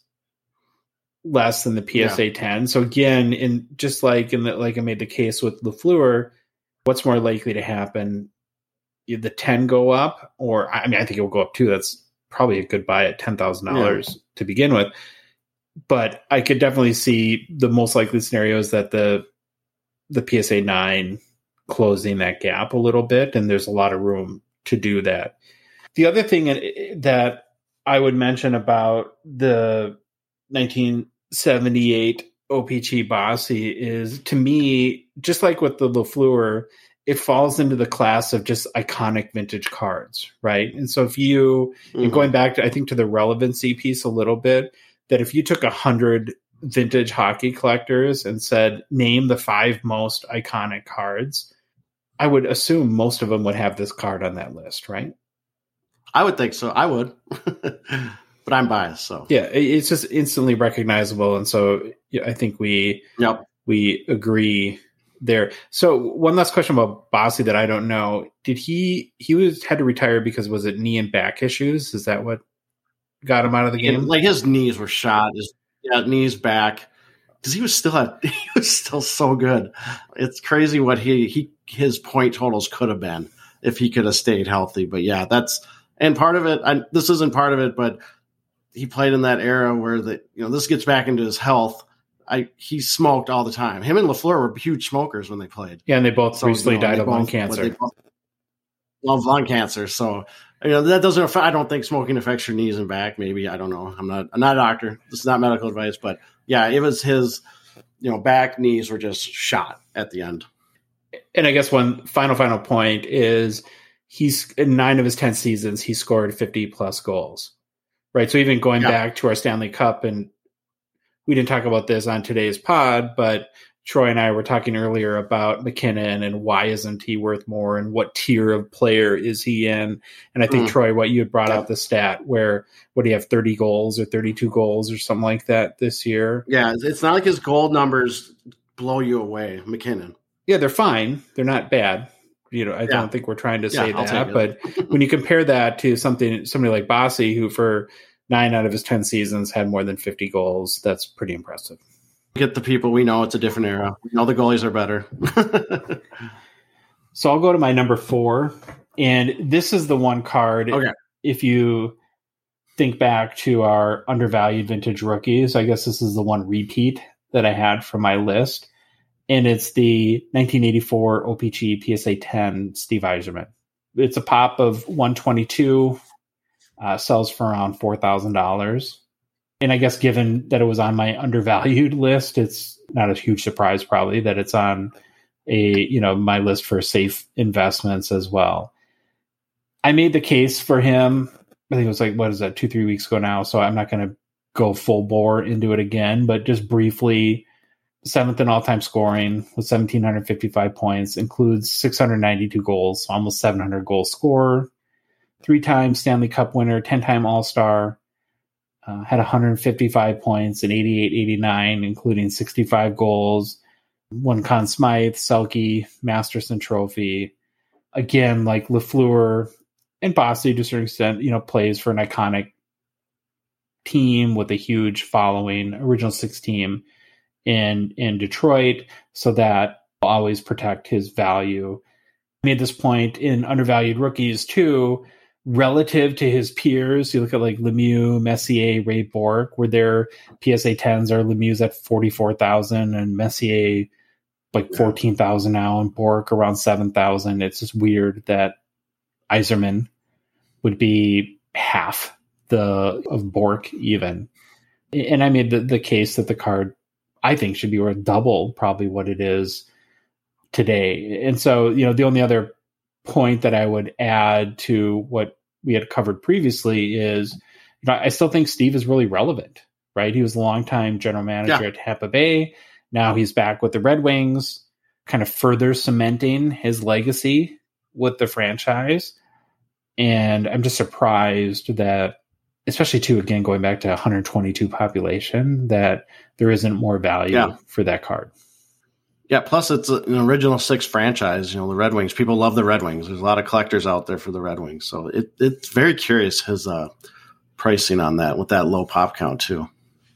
less than the P S A yeah. ten. So again, in just like in the, like I made the case with Lafleur, what's more likely to happen? The ten go up, or I mean, I think it will go up too. That's probably a good buy at ten thousand yeah. dollars to begin with. But I could definitely see the most likely scenarios that the the P S A nine closing that gap a little bit, and there's a lot of room to do that. The other thing that I would mention about the nineteen seventy-eight O P G Bossy is, to me, just like with the Lafleur, it falls into the class of just iconic vintage cards, right? And so if you, mm-hmm. and going back to, I think, to the relevancy piece a little bit, that if you took a hundred vintage hockey collectors and said, name the five most iconic cards, I would assume most of them would have this card on that list, right? I would think so. I would, but I'm biased. So yeah, it's just instantly recognizable. And so I think we, yep. we agree there. So one last question about Bossy that I don't know. Did he, he was had to retire because was it knee and back issues? Is that what got him out of the game? Like his knees were shot, his yeah, knees back, because he was still at, he was still so good. It's crazy what he he his point totals could have been if he could have stayed healthy. But yeah, that's and part of it. I, this isn't part of it, but he played in that era where the you know this gets back into his health. I he smoked all the time. Him and LaFleur were huge smokers when they played. Yeah, and they both so, recently you know, died of both, lung cancer. Both, love lung cancer. So you know that doesn't. Affect, I don't think smoking affects your knees and back. Maybe I don't know. I'm not. I'm not a doctor. This is not medical advice, but yeah, it was his. You know, back knees were just shot at the end. And I guess one final final point is he's in nine of his ten seasons he scored fifty plus goals. Right. So even going yeah. back to our Stanley Cup, and we didn't talk about this on today's pod, but Troy and I were talking earlier about McKinnon and why isn't he worth more and what tier of player is he in? And I think, mm. Troy, what you had brought yeah. out the stat where, what do you have, thirty goals or thirty-two goals or something like that this year? Yeah, it's not like his goal numbers blow you away, McKinnon. Yeah, they're fine. They're not bad. You know, I yeah. don't think we're trying to say yeah, that, but when you compare that to something, somebody like Bossy, who for nine out of his ten seasons had more than fifty goals, that's pretty impressive. Get the people we know it's a different era. We know the goalies are better. So I'll go to my number four, and this is the one card. Okay. If you think back to our undervalued vintage rookies, I guess this is the one repeat that I had from my list. And it's the nineteen eighty-four O P G P S A ten Steve Yzerman. It's a pop of one twenty-two, uh, sells for around four thousand dollars. And I guess given that it was on my undervalued list, it's not a huge surprise probably that it's on a, you know, my list for safe investments as well. I made the case for him. I think it was like, what is that, two, three weeks ago now. So I'm not going to go full bore into it again, but just briefly, seventh in all-time scoring with one thousand seven hundred fifty-five points, includes six hundred ninety-two goals, so almost seven hundred goal scorer, three-time Stanley Cup winner, ten-time All-Star, uh, had one hundred fifty-five points in eighty-eight eighty-nine, including sixty-five goals, won Conn Smythe, Selke, Masterson Trophy. Again, like LaFleur and Bossy to a certain extent, you know, plays for an iconic team with a huge following, original six team in in Detroit, so that will always protect his value. I made this point in undervalued rookies too, relative to his peers. You look at like Lemieux, Messier, Ray Bourque, where their P S A tens are Lemieux's at forty-four thousand and Messier like fourteen thousand now, and Bourque around seven thousand. It's just weird that Yzerman would be half the of Bourque even. And I made the, the case that the card I think should be worth double probably what it is today. And so, you know, the only other point that I would add to what we had covered previously is, you know, I still think Steve is really relevant, right? He was a longtime general manager yeah. at Tampa Bay. Now he's back with the Red Wings, kind of further cementing his legacy with the franchise. And I'm just surprised that, especially too, again, going back to one hundred twenty-two population, that there isn't more value yeah. for that card. Yeah, plus it's an original six franchise. You know, the Red Wings, people love the Red Wings. There's a lot of collectors out there for the Red Wings. So it, it's very curious his uh, pricing on that with that low pop count too.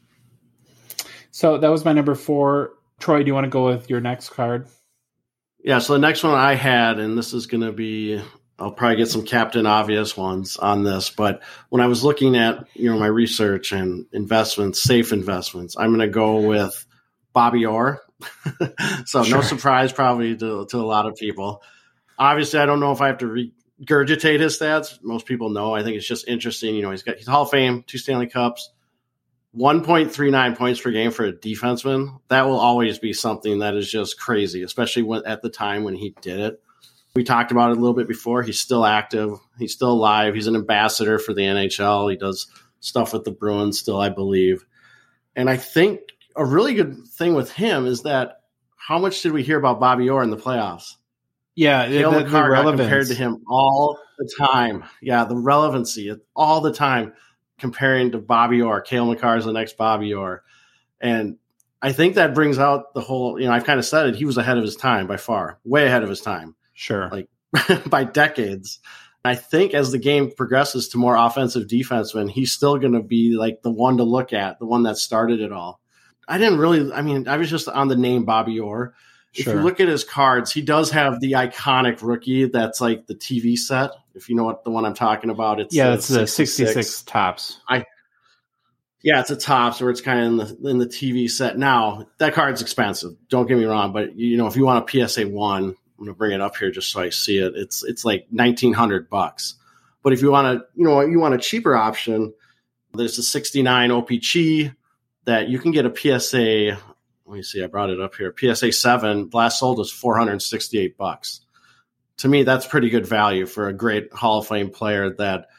So that was my number four. Troy, do you want to go with your next card? Yeah, so the next one I had, and this is going to be, I'll probably get some Captain Obvious ones on this, but when I was looking at, you know, my research and investments, safe investments, I'm going to go with Bobby Orr. So sure. No surprise probably to, to a lot of people. Obviously, I don't know if I have to regurgitate his stats. Most people know. I think it's just interesting. You know, he's got he's Hall of Fame, two Stanley Cups, one point three nine points per game for a defenseman. That will always be something that is just crazy, especially when, at the time when he did it. We talked about it a little bit before. He's still active. He's still alive. He's an ambassador for the N H L. He does stuff with the Bruins still, I believe. And I think a really good thing with him is that how much did we hear about Bobby Orr in the playoffs? Yeah, Cale the, Makar got compared to him all the time. Yeah, the relevancy all the time comparing to Bobby Orr. Cale Makar is the next Bobby Orr. And I think that brings out the whole, you know, I've kind of said it. He was ahead of his time by far, way ahead of his time. Sure. Like by decades. I think as the game progresses to more offensive defensemen, he's still going to be like the one to look at, the one that started it all. I didn't really, I mean, I was just on the name Bobby Orr. if Sure. you look at his cards, he does have the iconic rookie that's like the T V set. If you know what the one I'm talking about, it's Yeah, the it's the sixty-six tops. I yeah, it's a tops where it's kind of in the in the T V set. Now that card's expensive. Don't get me wrong, but you know if you want a P S A one, I'm gonna bring it up here just so I see it. It's it's like nineteen hundred bucks. But if you want to, you know, you want a cheaper option, there's a sixty-nine O P G that you can get a P S A. Let me see, I brought it up here. P S A seven last sold was four hundred sixty-eight bucks. To me, that's pretty good value for a great Hall of Fame player that,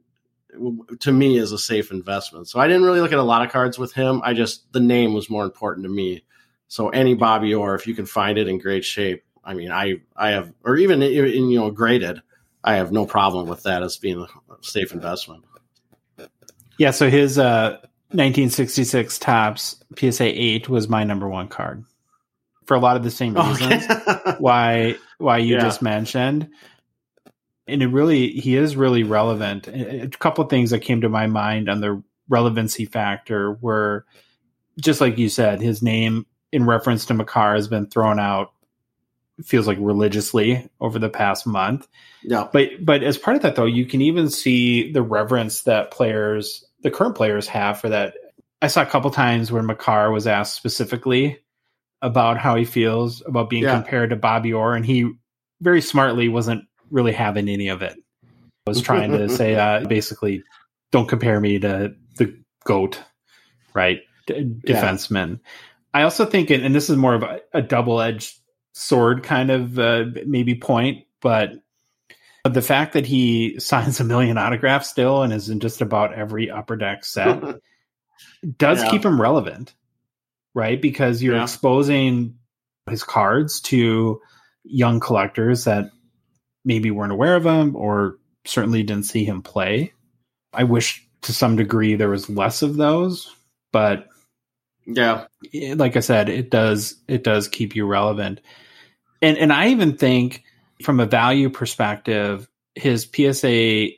to me, is a safe investment. So I didn't really look at a lot of cards with him. I just, the name was more important to me. So any Bobby Orr, if you can find it in great shape, I mean, I, I have, or even in, you know, graded, I have no problem with that as being a safe investment. Yeah. So his uh, nineteen sixty-six tops P S A eight was my number one card for a lot of the same reasons Okay. why why you Yeah. just mentioned. And it really, he is really relevant. A couple of things that came to my mind on the relevancy factor were, just like you said, his name in reference to Makar has been thrown out, feels like religiously over the past month. Yeah. But but as part of that, though, you can even see the reverence that players, the current players, have for that. I saw a couple times where Makar was asked specifically about how he feels about being Yeah. compared to Bobby Orr, and he very smartly wasn't really having any of it. Was trying to say, uh, basically, don't compare me to the GOAT, right? D- Yeah. defenseman. I also think, and this is more of a, a double-edged sword kind of uh, maybe point, but the fact that he signs a million autographs still and is in just about every Upper Deck set does Yeah. keep him relevant, right? Because you're Yeah. exposing his cards to young collectors that maybe weren't aware of him or certainly didn't see him play. I wish to some degree there was less of those, but Yeah. it- like I said, it does it does keep you relevant. And and I even think from a value perspective, his P S A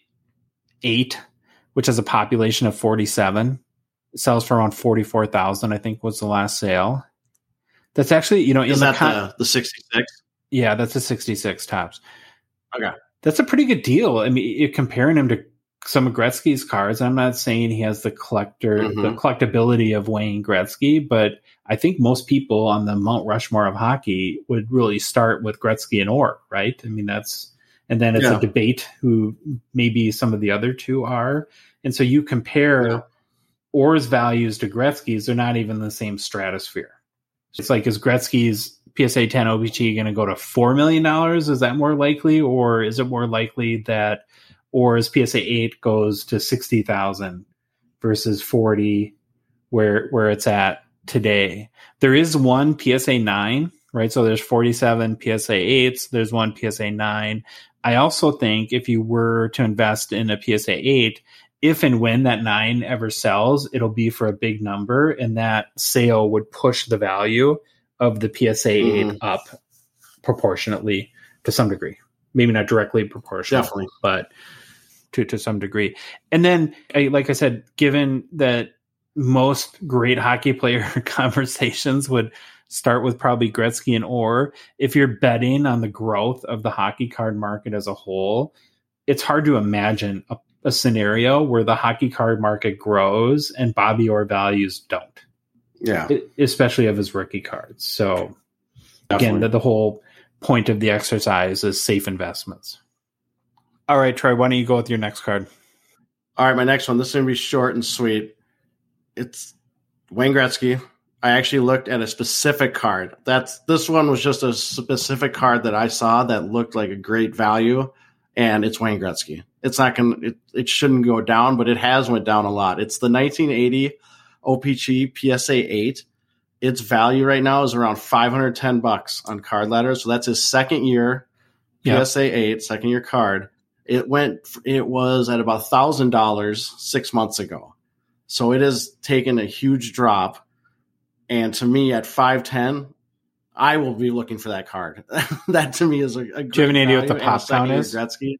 eight, which has a population of forty-seven, sells for around forty-four thousand, I think was the last sale. That's actually, you know, in Is the, that con- the, the sixty-six? yeah, that's a sixty-six tops. Okay. That's a pretty good deal. I mean, you're comparing him to some of Gretzky's cards. I'm not saying he has the collector, Mhm. the collectability of Wayne Gretzky, but I think most people on the Mount Rushmore of hockey would really start with Gretzky and Orr, right? I mean, that's, and then it's Yeah. a debate who maybe some of the other two are. And so you compare Yeah. Orr's values to Gretzky's, they're not even the same stratosphere. It's like, is Gretzky's P S A ten O B G going to go to four million dollars? Is that more likely? Or is it more likely that Orr's P S A eight goes to sixty thousand versus forty where, where it's at today? There is one P S A nine, right? So there's forty-seven P S A eights. There's one P S A nine. I also think if you were to invest in a P S A eight, if and when that nine ever sells, it'll be for a big number, and that sale would push the value of the P S A eight Mhm. up proportionately to some degree. Maybe not directly proportional, Definitely. but to, to some degree. And then, I, like I said, given that most great hockey player conversations would start with probably Gretzky and Orr, if you're betting on the growth of the hockey card market as a whole, it's hard to imagine a, a scenario where the hockey card market grows and Bobby Orr values don't, Yeah. it, especially of his rookie cards. So again, Definitely. the, the whole point of the exercise is safe investments. All right, Troy, why don't you go with your next card? All right, my next one. This is going to be short and sweet. It's Wayne Gretzky. I actually looked at a specific card. That's this one was just a specific card that I saw that looked like a great value, and it's Wayne Gretzky. It's not going. It, it shouldn't go down, but it has went down a lot. It's the nineteen eighty O P G P S A eight. Its value right now is around five hundred ten bucks on Card Ladder. So that's his second year P S A eight, second year card. It went. It was at about one thousand dollars six months ago. So it has taken a huge drop. And to me, at five ten, I will be looking for that card. That to me is a, a great Do you have any idea what the value, and a pop count second-year is? Gretzky.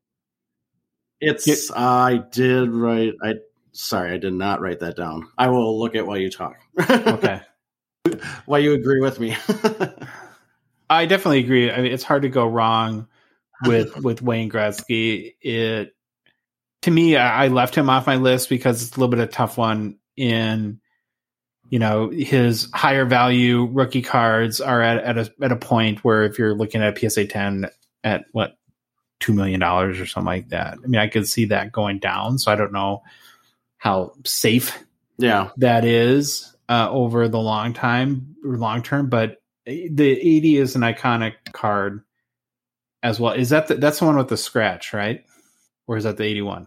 It's. I did write. I sorry, I did not write that down. I will look at while you talk. Okay. While you agree with me. I definitely agree. I mean, it's hard to go wrong with with Wayne Gretzky. It to me, I, I left him off my list because it's a little bit of a tough one. In you know, his higher value rookie cards are at at a at a point where if you're looking at a P S A ten at what two million dollars or something like that. I mean, I could see that going down. So I don't know how safe yeah that is uh, over the long time or long term, but the eighty is an iconic card as well. Is that the, that's the one with the scratch, right? Or is that the eighty-one?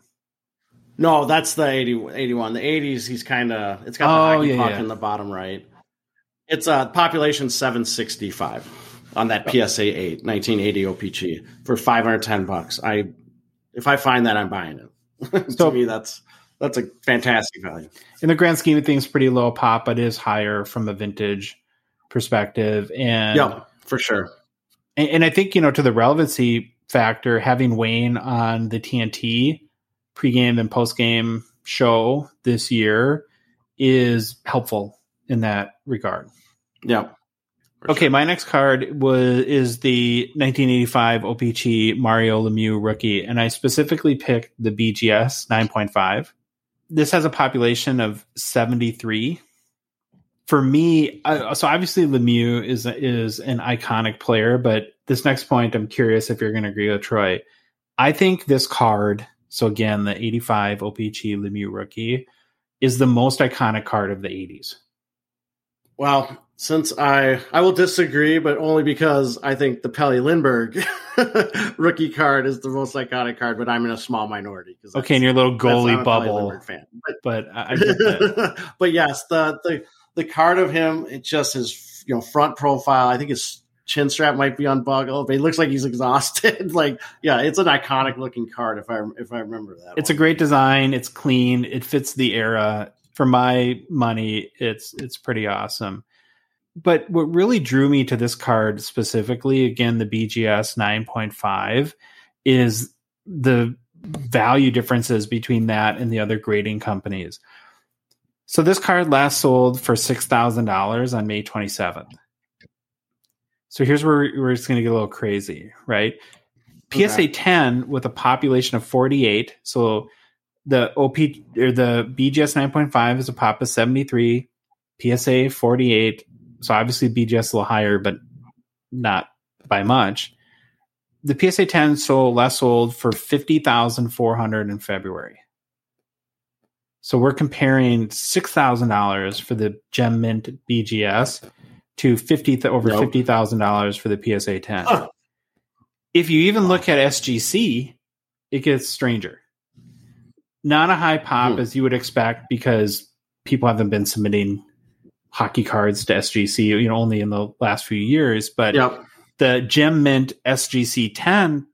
No, that's the eighty, eighty-one. The eighties, he's kind of it's got oh, the hockey yeah, puck yeah. in the bottom right. It's a uh, population seven sixty-five on that P S A eight nineteen eighty O P G for five hundred ten bucks. I if I find that, I'm buying it. So, to me, that's that's a fantastic value. In the grand scheme of things, pretty low pop, but it is higher from a vintage perspective. And yeah, for sure. And, and I think, you know, to the relevancy factor, having Wayne on the T N T pregame and postgame show this year is helpful in that regard. Yeah. Okay, sure. My next card was is the nineteen eighty-five O P G Mario Lemieux rookie, and I specifically picked the B G S nine point five. This has a population of seventy-three. For me, uh, so obviously Lemieux is is an iconic player, but this next point, I'm curious if you're going to agree with Troy. I think this card, so again, the eighty-five O P G Lemieux rookie, is the most iconic card of the eighties. Well, since I I will disagree, but only because I think the Pelle Lindbergh rookie card is the most iconic card, but I'm in a small minority. Okay, and your little goalie bubble fan, but, but I, I get that. But yes, the the the card of him, it's just his you know front profile. I think his chin strap might be unbuckled, but he looks like he's exhausted. Like, yeah, it's an iconic looking card if I if I remember that. It's one. a great design. It's clean. It fits the era. For my money, it's it's pretty awesome. But what really drew me to this card specifically, again, the B G S nine point five, is the value differences between that and the other grading companies. So this card last sold for six thousand dollars on May twenty-seventh. So here's where we're just going to get a little crazy, right? P S A okay. ten with a population of forty-eight. So the O P or the B G S nine point five is a pop of seventy-three, P S A forty-eight. So obviously B G S a little higher, but not by much. The P S A ten sold last sold for fifty thousand four hundred dollars in February. So we're comparing six thousand dollars for the Gem Mint B G S to fifty th- over nope. fifty thousand dollars for the P S A ten. Huh. If you even look at S G C, it gets stranger. Not a high pop hmm. as you would expect because people haven't been submitting hockey cards to S G C, you know, only in the last few years. But yep. the Gem Mint S G C ten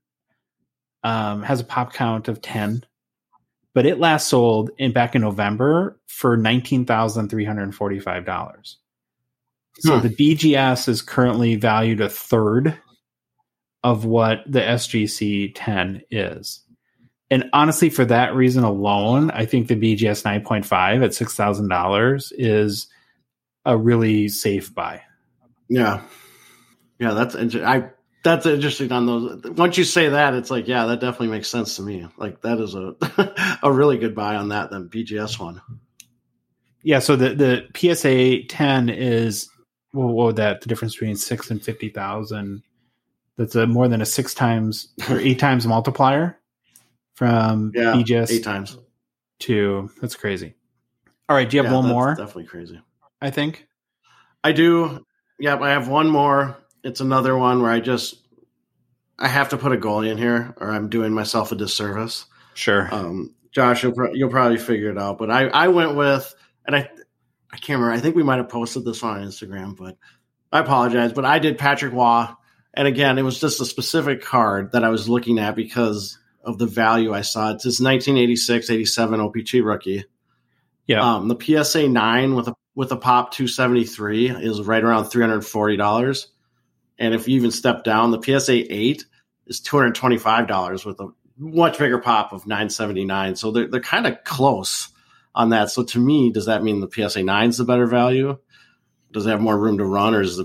um, has a pop count of ten, but it last sold in back in November for nineteen thousand three hundred forty-five dollars. So hmm. the B G S is currently valued a third of what the S G C ten is. And honestly, for that reason alone, I think the B G S nine point five at six thousand dollars is a really safe buy. Yeah. Yeah, that's I that's interesting on those. Once you say that, it's like, yeah, that definitely makes sense to me. Like that is a a really good buy on that than B G S one. Yeah, so the, the P S A ten is well, what would that the difference between six and fifty thousand? That's a more than a six times or eight times multiplier from yeah, B G S eight times to that's crazy. All right, do you have yeah, one that's more? Definitely crazy. I think I do. Yep, I have one more. It's another one where I just I have to put a goalie in here, or I'm doing myself a disservice. Sure, um, Josh, you'll pro- you'll probably figure it out. But I, I went with, and I I can't remember. I think we might have posted this on Instagram, but I apologize. But I did Patrick Waugh, and again, it was just a specific card that I was looking at because of the value I saw. It's this nineteen eighty-six eighty-seven O P G rookie. Yeah, um, the P S A nine with a with a pop two seventy-three is right around three hundred forty dollars. And if you even step down, the P S A eight is two hundred twenty-five dollars with a much bigger pop of nine seventy-nine. So they're, they're kind of close on that. So to me, does that mean the P S A nine is the better value? Does it have more room to run, or is the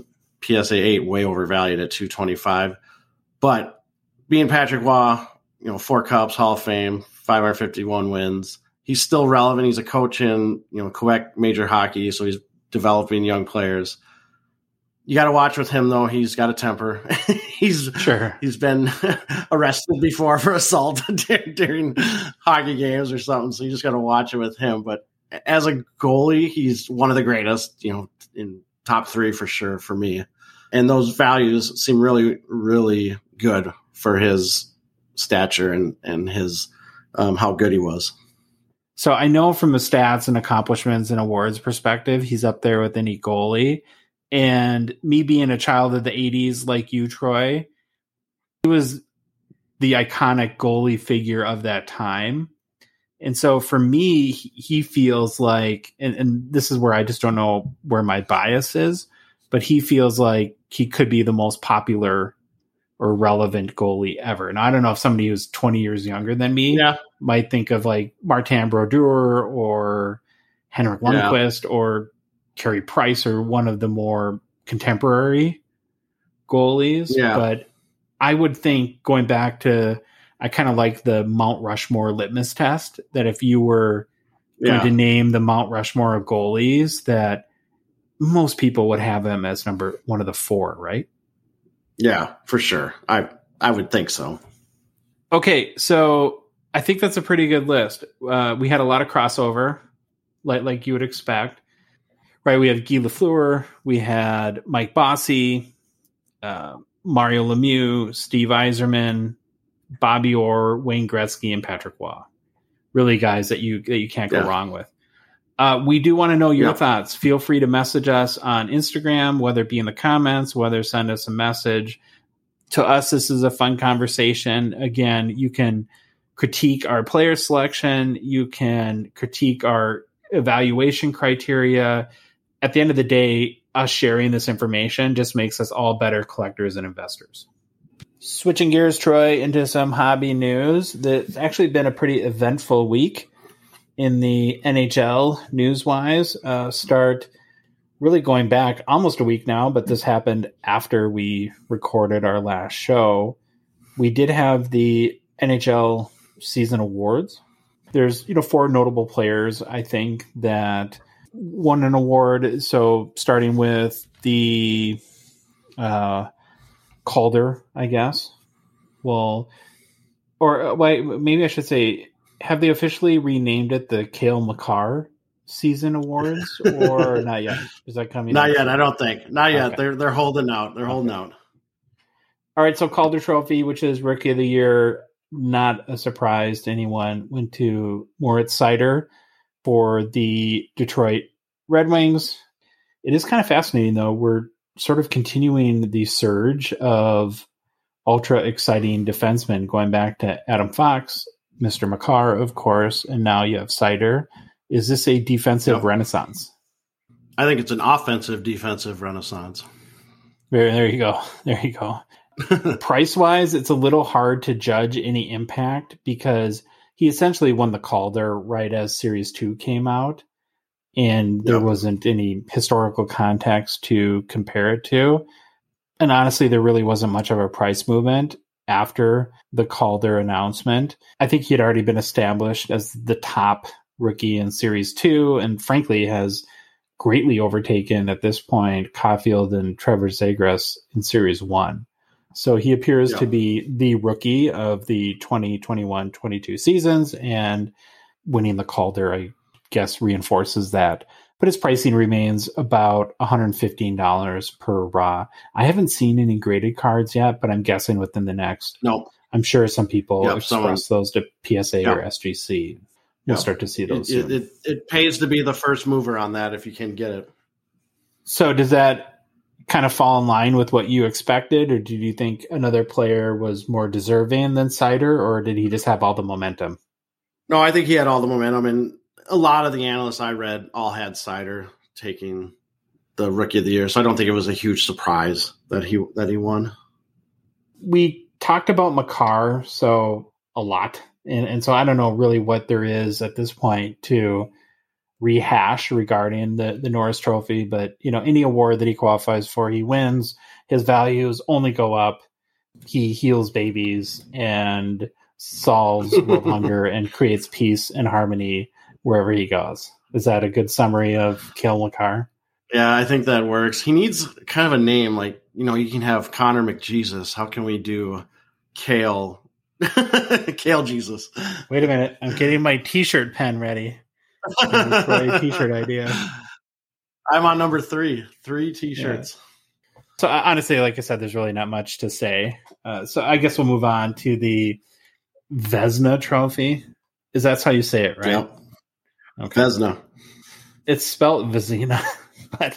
P S A eight way overvalued at two twenty-five. But being Patrick Waugh, you know, four Cups, Hall of Fame, five hundred fifty-one wins. He's still relevant. He's a coach in, you know, Quebec Major Hockey, so he's developing young players. You got to watch with him, though. He's got a temper. he's sure he's been arrested before for assault during hockey games or something, so you just got to watch it with him. But as a goalie, he's one of the greatest, you know, in top three for sure for me. And those values seem really, really good for his stature and, and his um, how good he was. So I know from the stats and accomplishments and awards perspective, he's up there with any goalie. And me being a child of the eighties like you, Troy, he was the iconic goalie figure of that time. And so for me, he feels like, and, and this is where I just don't know where my bias is, but he feels like he could be the most popular or relevant goalie ever. And I don't know if somebody who's twenty years younger than me yeah. might think of like Martin Brodeur or Henrik Lundqvist yeah. or Carey Price or one of the more contemporary goalies. Yeah. But I would think going back to, I kind of like the Mount Rushmore litmus test, that if you were going yeah. to name the Mount Rushmore of goalies, that most people would have him as number one of the four, right? Yeah, for sure. I I would think so. Okay, so I think that's a pretty good list. Uh, we had a lot of crossover, like like you would expect, right? We have Guy Lafleur, we had Mike Bossy, uh, Mario Lemieux, Steve Yzerman, Bobby Orr, Wayne Gretzky, and Patrick Waugh. Really guys that you that you can't go yeah. wrong with. Uh, we do want to know your yeah. thoughts. Feel free to message us on Instagram, whether it be in the comments, whether send us a message. To us, this is a fun conversation. Again, you can critique our player selection. You can critique our evaluation criteria. At the end of the day, us sharing this information just makes us all better collectors and investors. Switching gears, Troy, into some hobby news. That's actually been a pretty eventful week in the N H L news-wise. Uh, start really going back almost a week now, but this happened after we recorded our last show. We did have the N H L season awards. There's, you know, four notable players, I think, that won an award. So starting with the uh, Calder, I guess. Well, or uh, wait, maybe I should say, have they officially renamed it the Cale Makar season awards, or not yet? Is that coming? Not yet. I don't think. Not yet. Okay. They're they're holding out. They're okay. holding out. All right. So Calder Trophy, which is Rookie of the Year, not a surprise to anyone, went to Moritz Seider for the Detroit Red Wings. It is kind of fascinating, though. We're sort of continuing the surge of ultra exciting defensemen, going back to Adam Fox, Mister Makar, of course, and now you have Seider. Is this a defensive yep. renaissance? I think it's an offensive defensive renaissance. There, there you go. There you go. Price-wise, it's a little hard to judge any impact because he essentially won the Calder right as Series two came out, and there yep. wasn't any historical context to compare it to. And honestly, there really wasn't much of a price movement after the Calder announcement. I think he had already been established as the top rookie in Series two, and frankly has greatly overtaken at this point Caulfield and Trevor Zegras in Series one. So he appears yeah. to be the rookie of the twenty twenty-one twenty-two seasons, and winning the Calder, I guess, reinforces that. But his pricing remains about one hundred fifteen dollars per raw. I haven't seen any graded cards yet, but I'm guessing within the next. No. I'm sure some people yep, express someone, those to P S A yep. or S G C. We'll yep. start to see those it, soon. It, it, it pays to be the first mover on that if you can get it. So does that kind of fall in line with what you expected, or did you think another player was more deserving than Seider, or did he just have all the momentum? No, I think he had all the momentum, and a lot of the analysts I read all had Seider taking the Rookie of the Year, so I don't think it was a huge surprise that he that he won. We talked about Makar so a lot, and, and so I don't know really what there is at this point to rehash regarding the, the Norris Trophy, but you know, any award that he qualifies for, he wins. His values only go up. He heals babies and solves world hunger and creates peace and harmony wherever he goes. Is that a good summary of Cale Makar? Yeah, I think that works. He needs kind of a name, like, you know, you can have Connor McJesus. How can we do Cale? Cale Jesus. Wait a minute. I'm getting my t-shirt pen ready. A t-shirt idea. I'm on number three. Three t-shirts. Yeah. So honestly, like I said, there's really not much to say. Uh, so I guess we'll move on to the Vezina Trophy. Is that how you say it, right? Yep. Okay. Vezina. It's spelled Vezina, but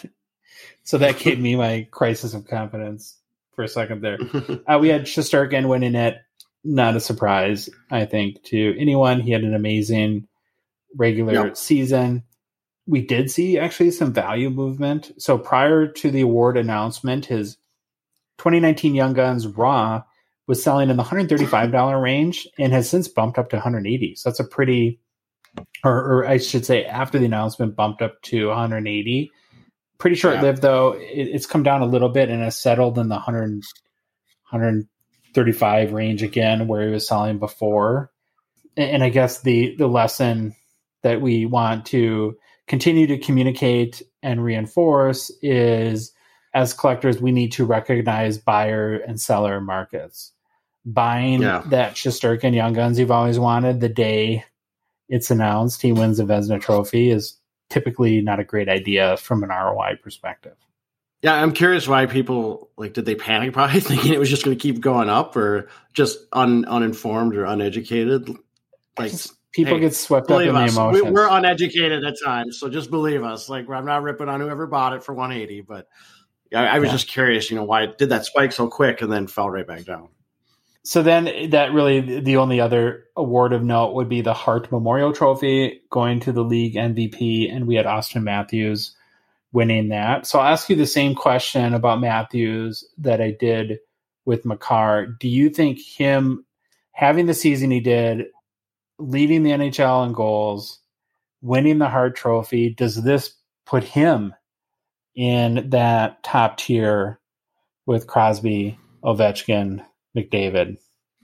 so that gave me my crisis of confidence for a second there. uh, we had Shesterkin winning it. Not a surprise, I think, to anyone. He had an amazing regular yep. season. We did see actually some value movement. So prior to the award announcement, his twenty nineteen Young Guns Raw was selling in the one hundred thirty-five dollars range and has since bumped up to one hundred eighty dollars. So that's a pretty, or, or I should say after the announcement, bumped up to one hundred eighty dollars. Pretty short-lived, yeah. though. It, it's come down a little bit and has settled in the one hundred, one hundred thirty-five range again, where he was selling before. And, and I guess the the lesson that we want to continue to communicate and reinforce is, as collectors, we need to recognize buyer and seller markets. Buying yeah. that Shesterkin Young Guns you've always wanted the day it's announced he wins the Vezina Trophy is typically not a great idea from an R O I perspective. Yeah, I'm curious why people, like, did they panic probably thinking it was just going to keep going up, or just un, uninformed or uneducated? Like, people hey, get swept up in us. the emotions. We, we're uneducated at times, so just believe us. Like, I'm not ripping on whoever bought it for one eighty, but I, I was yeah. just curious, you know, why it did that spike so quick and then fell right back down. So then that really, the only other award of note would be the Hart Memorial Trophy going to the league M V P, and we had Austin Matthews winning that. So I'll ask you the same question about Matthews that I did with Makar. Do you think him having the season he did, leading the N H L in goals, winning the Hart Trophy, does this put him in that top tier with Crosby, Ovechkin, McDavid?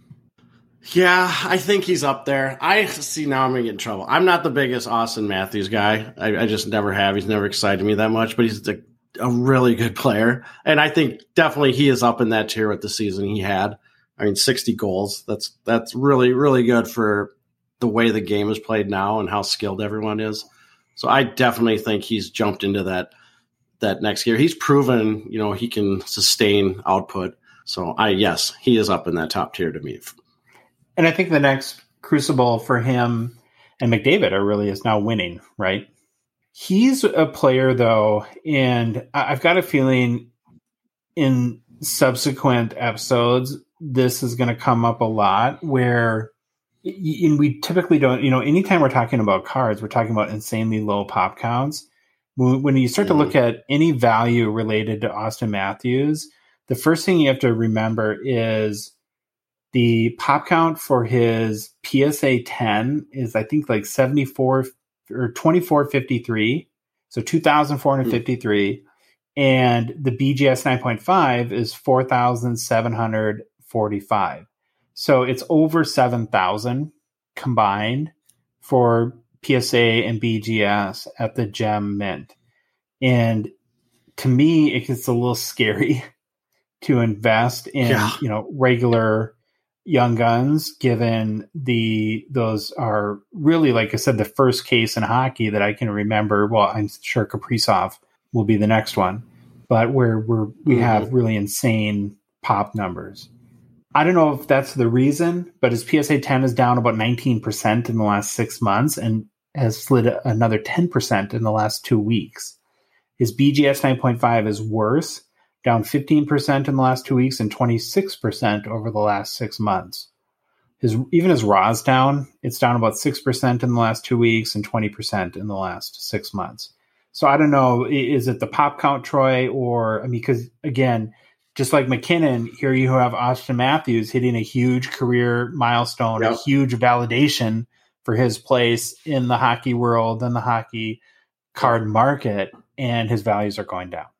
Yeah, I think he's up there. I see now I'm going to get in trouble. I'm not the biggest Austin Matthews guy. I, I just never have. He's never excited me that much, but he's a, a really good player. And I think definitely he is up in that tier with the season he had. I mean, sixty goals. That's that's really, really good for the way the game is played now and how skilled everyone is. So I definitely think he's jumped into that that next year. He's proven, you know, he can sustain output. So I yes, he is up in that top tier to me. And I think the next crucible for him and McDavid are really is now winning, right? He's a player, though, and I've got a feeling in subsequent episodes, this is going to come up a lot where and we typically don't, you know, anytime we're talking about cards, we're talking about insanely low pop counts. When you start to look at any value related to Austin Matthews, the first thing you have to remember is the pop count for his P S A ten is, I think, like seventy-four or twenty-four fifty-three. So two thousand four hundred fifty-three. Mm. And the B G S nine point five is four thousand seven hundred forty-five. So it's over seven thousand combined for P S A and B G S at the Gem Mint. And to me, it gets a little scary to invest in, yeah. you know, regular Young Guns, given the those are really, like I said, the first case in hockey that I can remember. Well, I'm sure Kaprizov will be the next one, but where we're we mm-hmm. have really insane pop numbers. I don't know if that's the reason, but his P S A ten is down about nineteen percent in the last six months and has slid another ten percent in the last two weeks. His B G S nine point five is worse, down fifteen percent in the last two weeks and twenty-six percent over the last six months. His even his raw is down. It's down about six percent in the last two weeks and twenty percent in the last six months. So I don't know, is it the pop count, Troy, or, I mean, because, again, just like McKinnon, here you have Austin Matthews hitting a huge career milestone, yep. a huge validation for his place in the hockey world and the hockey card market, and his values are going down.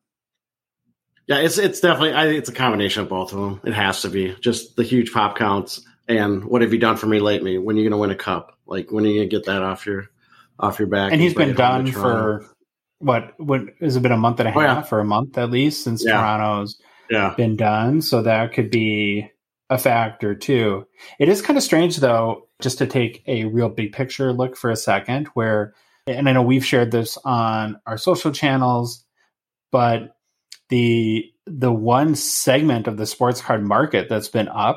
Yeah, it's it's definitely I think it's a combination of both of them. It has to be just the huge pop counts and what have you done for me lately? When are you going to win a cup? Like when are you going to get that off your off your back? And he's been done for what? What has it been a month and a half, oh, yeah. or a month at least since yeah. Toronto's yeah. been done? So that could be a factor too. It is kind of strange though, just to take a real big picture look for a second, where, and I know we've shared this on our social channels, but the the one segment of the sports card market that's been up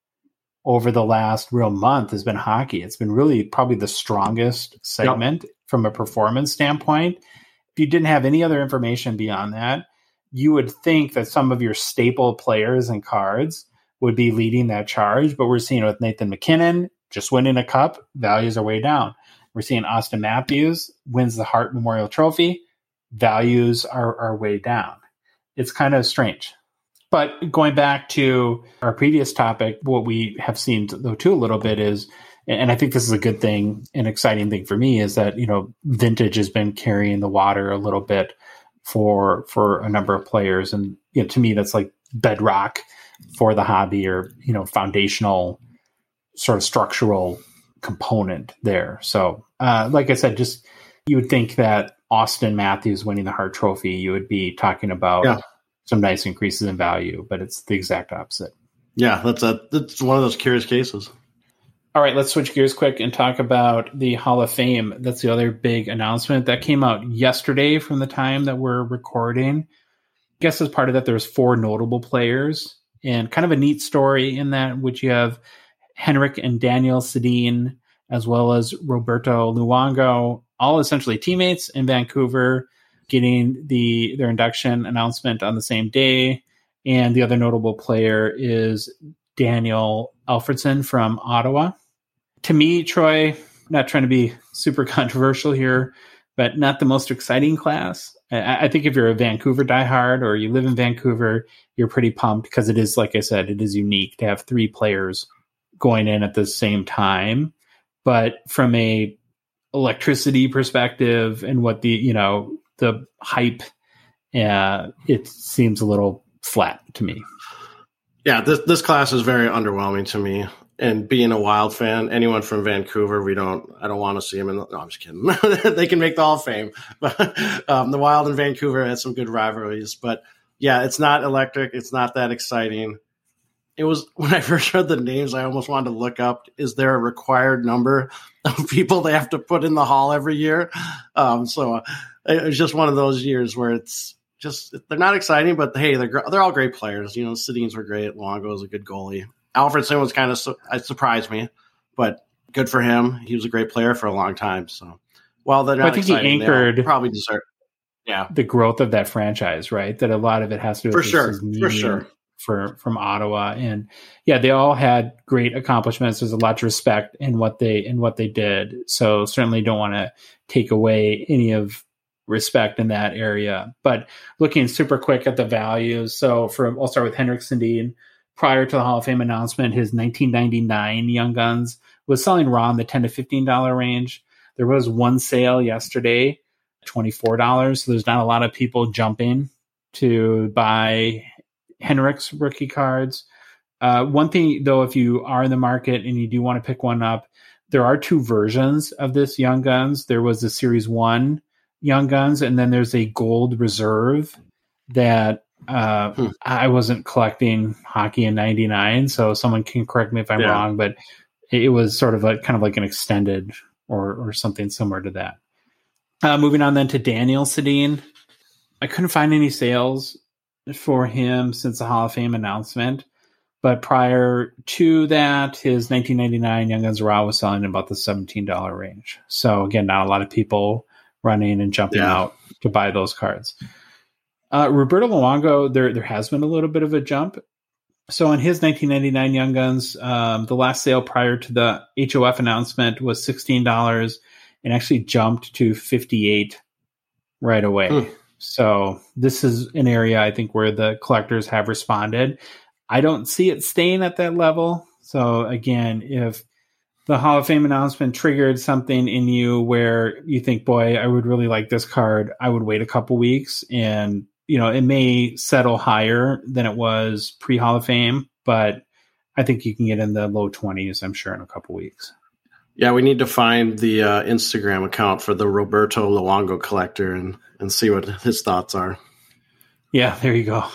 over the last real month has been hockey. It's been really probably the strongest segment yep. from a performance standpoint. If you didn't have any other information beyond that, you would think that some of your staple players and cards would be leading that charge, but we're seeing it with Nathan MacKinnon just winning a cup, values are way down. We're seeing Auston Matthews wins the Hart Memorial Trophy, values are, are way down. It's kind of strange. But going back to our previous topic, what we have seen though too a little bit is, and I think this is a good thing, an exciting thing for me, is that, you know, vintage has been carrying the water a little bit for for a number of players. And, you know, to me, that's like bedrock for the hobby, or, you know, foundational sort of structural component there. So, uh, like I said, just you would think that Auston Matthews winning the Hart Trophy, you would be talking about yeah. some nice increases in value, but it's the exact opposite. Yeah, that's a that's one of those curious cases. All right, let's switch gears quick and talk about the Hall of Fame. That's the other big announcement that came out yesterday from the time that we're recording. I guess as part of that, there's four notable players, and kind of a neat story in that, which you have Henrik and Daniel Sedin, as well as Roberto Luongo, all essentially teammates in Vancouver, getting the their induction announcement on the same day. And the other notable player is Daniel Alfredsson from Ottawa. To me, Troy, not trying to be super controversial here, but not the most exciting class. I, I think if you're a Vancouver diehard or you live in Vancouver, you're pretty pumped because it is, like I said, it is unique to have three players going in at the same time. But from a electricity perspective and what the, you know, the hype, uh, it seems a little flat to me. Yeah, this this class is very underwhelming to me. And being a Wild fan, anyone from Vancouver, we don't. I don't want to see them in. The, no, I'm just kidding. They can make the Hall of Fame, but um, the Wild and Vancouver had some good rivalries. But yeah, it's not electric. It's not that exciting. It was when I first heard the names, I almost wanted to look up: is there a required number of people they have to put in the Hall every year? Um, so uh, it was just one of those years where it's just they're not exciting, but hey, they're they're all great players. You know, Sedin's were great. Luongo was a good goalie. Alfredsson was kind of su- it surprised me, but good for him. He was a great player for a long time. So, well, they're not I think exciting, he anchored probably deserve, yeah, the growth of that franchise, right? That a lot of it has to do for with sure, for sure, for from Ottawa, and yeah, they all had great accomplishments. There's a lot to respect in what they in what they did. So certainly don't want to take away any of respect in that area. But looking super quick at the values, so for I'll start with Henrik Sedin. Prior to the Hall of Fame announcement, his nineteen ninety-nine Young Guns was selling raw in the ten to fifteen dollars range. There was one sale yesterday, twenty-four dollars. So there's not a lot of people jumping to buy Henrik's rookie cards. Uh, one thing, though, if you are in the market and you do want to pick one up, there are two versions of this Young Guns. There was the Series one Young Guns, and then there's a gold reserve that Uh, hmm. I wasn't collecting hockey in ninety-nine, so someone can correct me if I'm yeah. wrong, but it was sort of a kind of like an extended or, or something similar to that. Uh, moving on then to Daniel Sedin. I couldn't find any sales for him since the Hall of Fame announcement, but prior to that, his nineteen ninety-nine Young Guns Raw was selling in about the seventeen dollars range. So again, not a lot of people running and jumping yeah. out to buy those cards. Uh, Roberto Luongo, there there has been a little bit of a jump. So on his nineteen ninety-nine Young Guns, um, the last sale prior to the H O F announcement was sixteen dollars and actually jumped to fifty-eight dollars right away. Hmm. So this is an area I think where the collectors have responded. I don't see it staying at that level. So again, if the Hall of Fame announcement triggered something in you where you think, boy, I would really like this card. I would wait a couple weeks, and, you know, it may settle higher than it was pre Hall of Fame, but I think you can get in the low twenties, I'm sure, in a couple weeks. Yeah, we need to find the uh, Instagram account for the Roberto Luongo collector and, and see what his thoughts are. Yeah, there you go.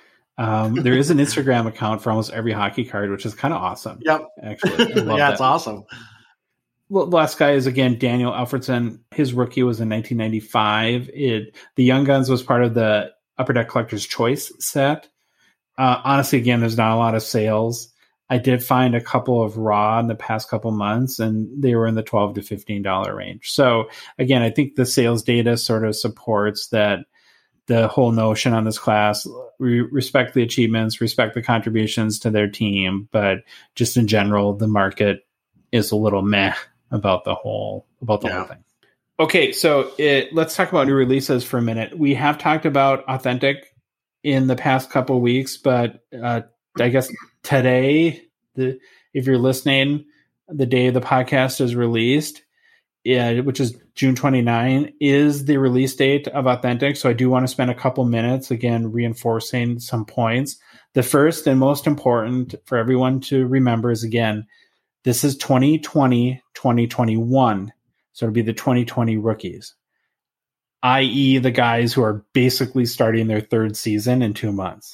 Um, there is an Instagram account for almost every hockey card, which is kind of awesome. Yep. Actually. I love yeah, that. It's awesome. Well, the last guy is, again, Daniel Alfredsson. His rookie was in nineteen ninety-five. It, the Young Guns was part of the Upper Deck Collector's Choice set. Uh, honestly, again, there's not a lot of sales. I did find a couple of raw in the past couple months, and they were in the twelve to fifteen dollars range. So, again, I think the sales data sort of supports that the whole notion on this class, we respect the achievements, respect the contributions to their team, but just in general, the market is a little meh about the whole about the yeah. whole thing. Okay, so it, let's talk about new releases for a minute. We have talked about Authentic in the past couple of weeks, but uh, I guess today, the if you're listening, the day the podcast is released, yeah, which is June twenty-ninth, is the release date of Authentic. So I do want to spend a couple minutes, again, reinforcing some points. The first and most important for everyone to remember is, again, this is twenty twenty, twenty twenty-one. So it'll be the twenty twenty rookies, that is the guys who are basically starting their third season in two months,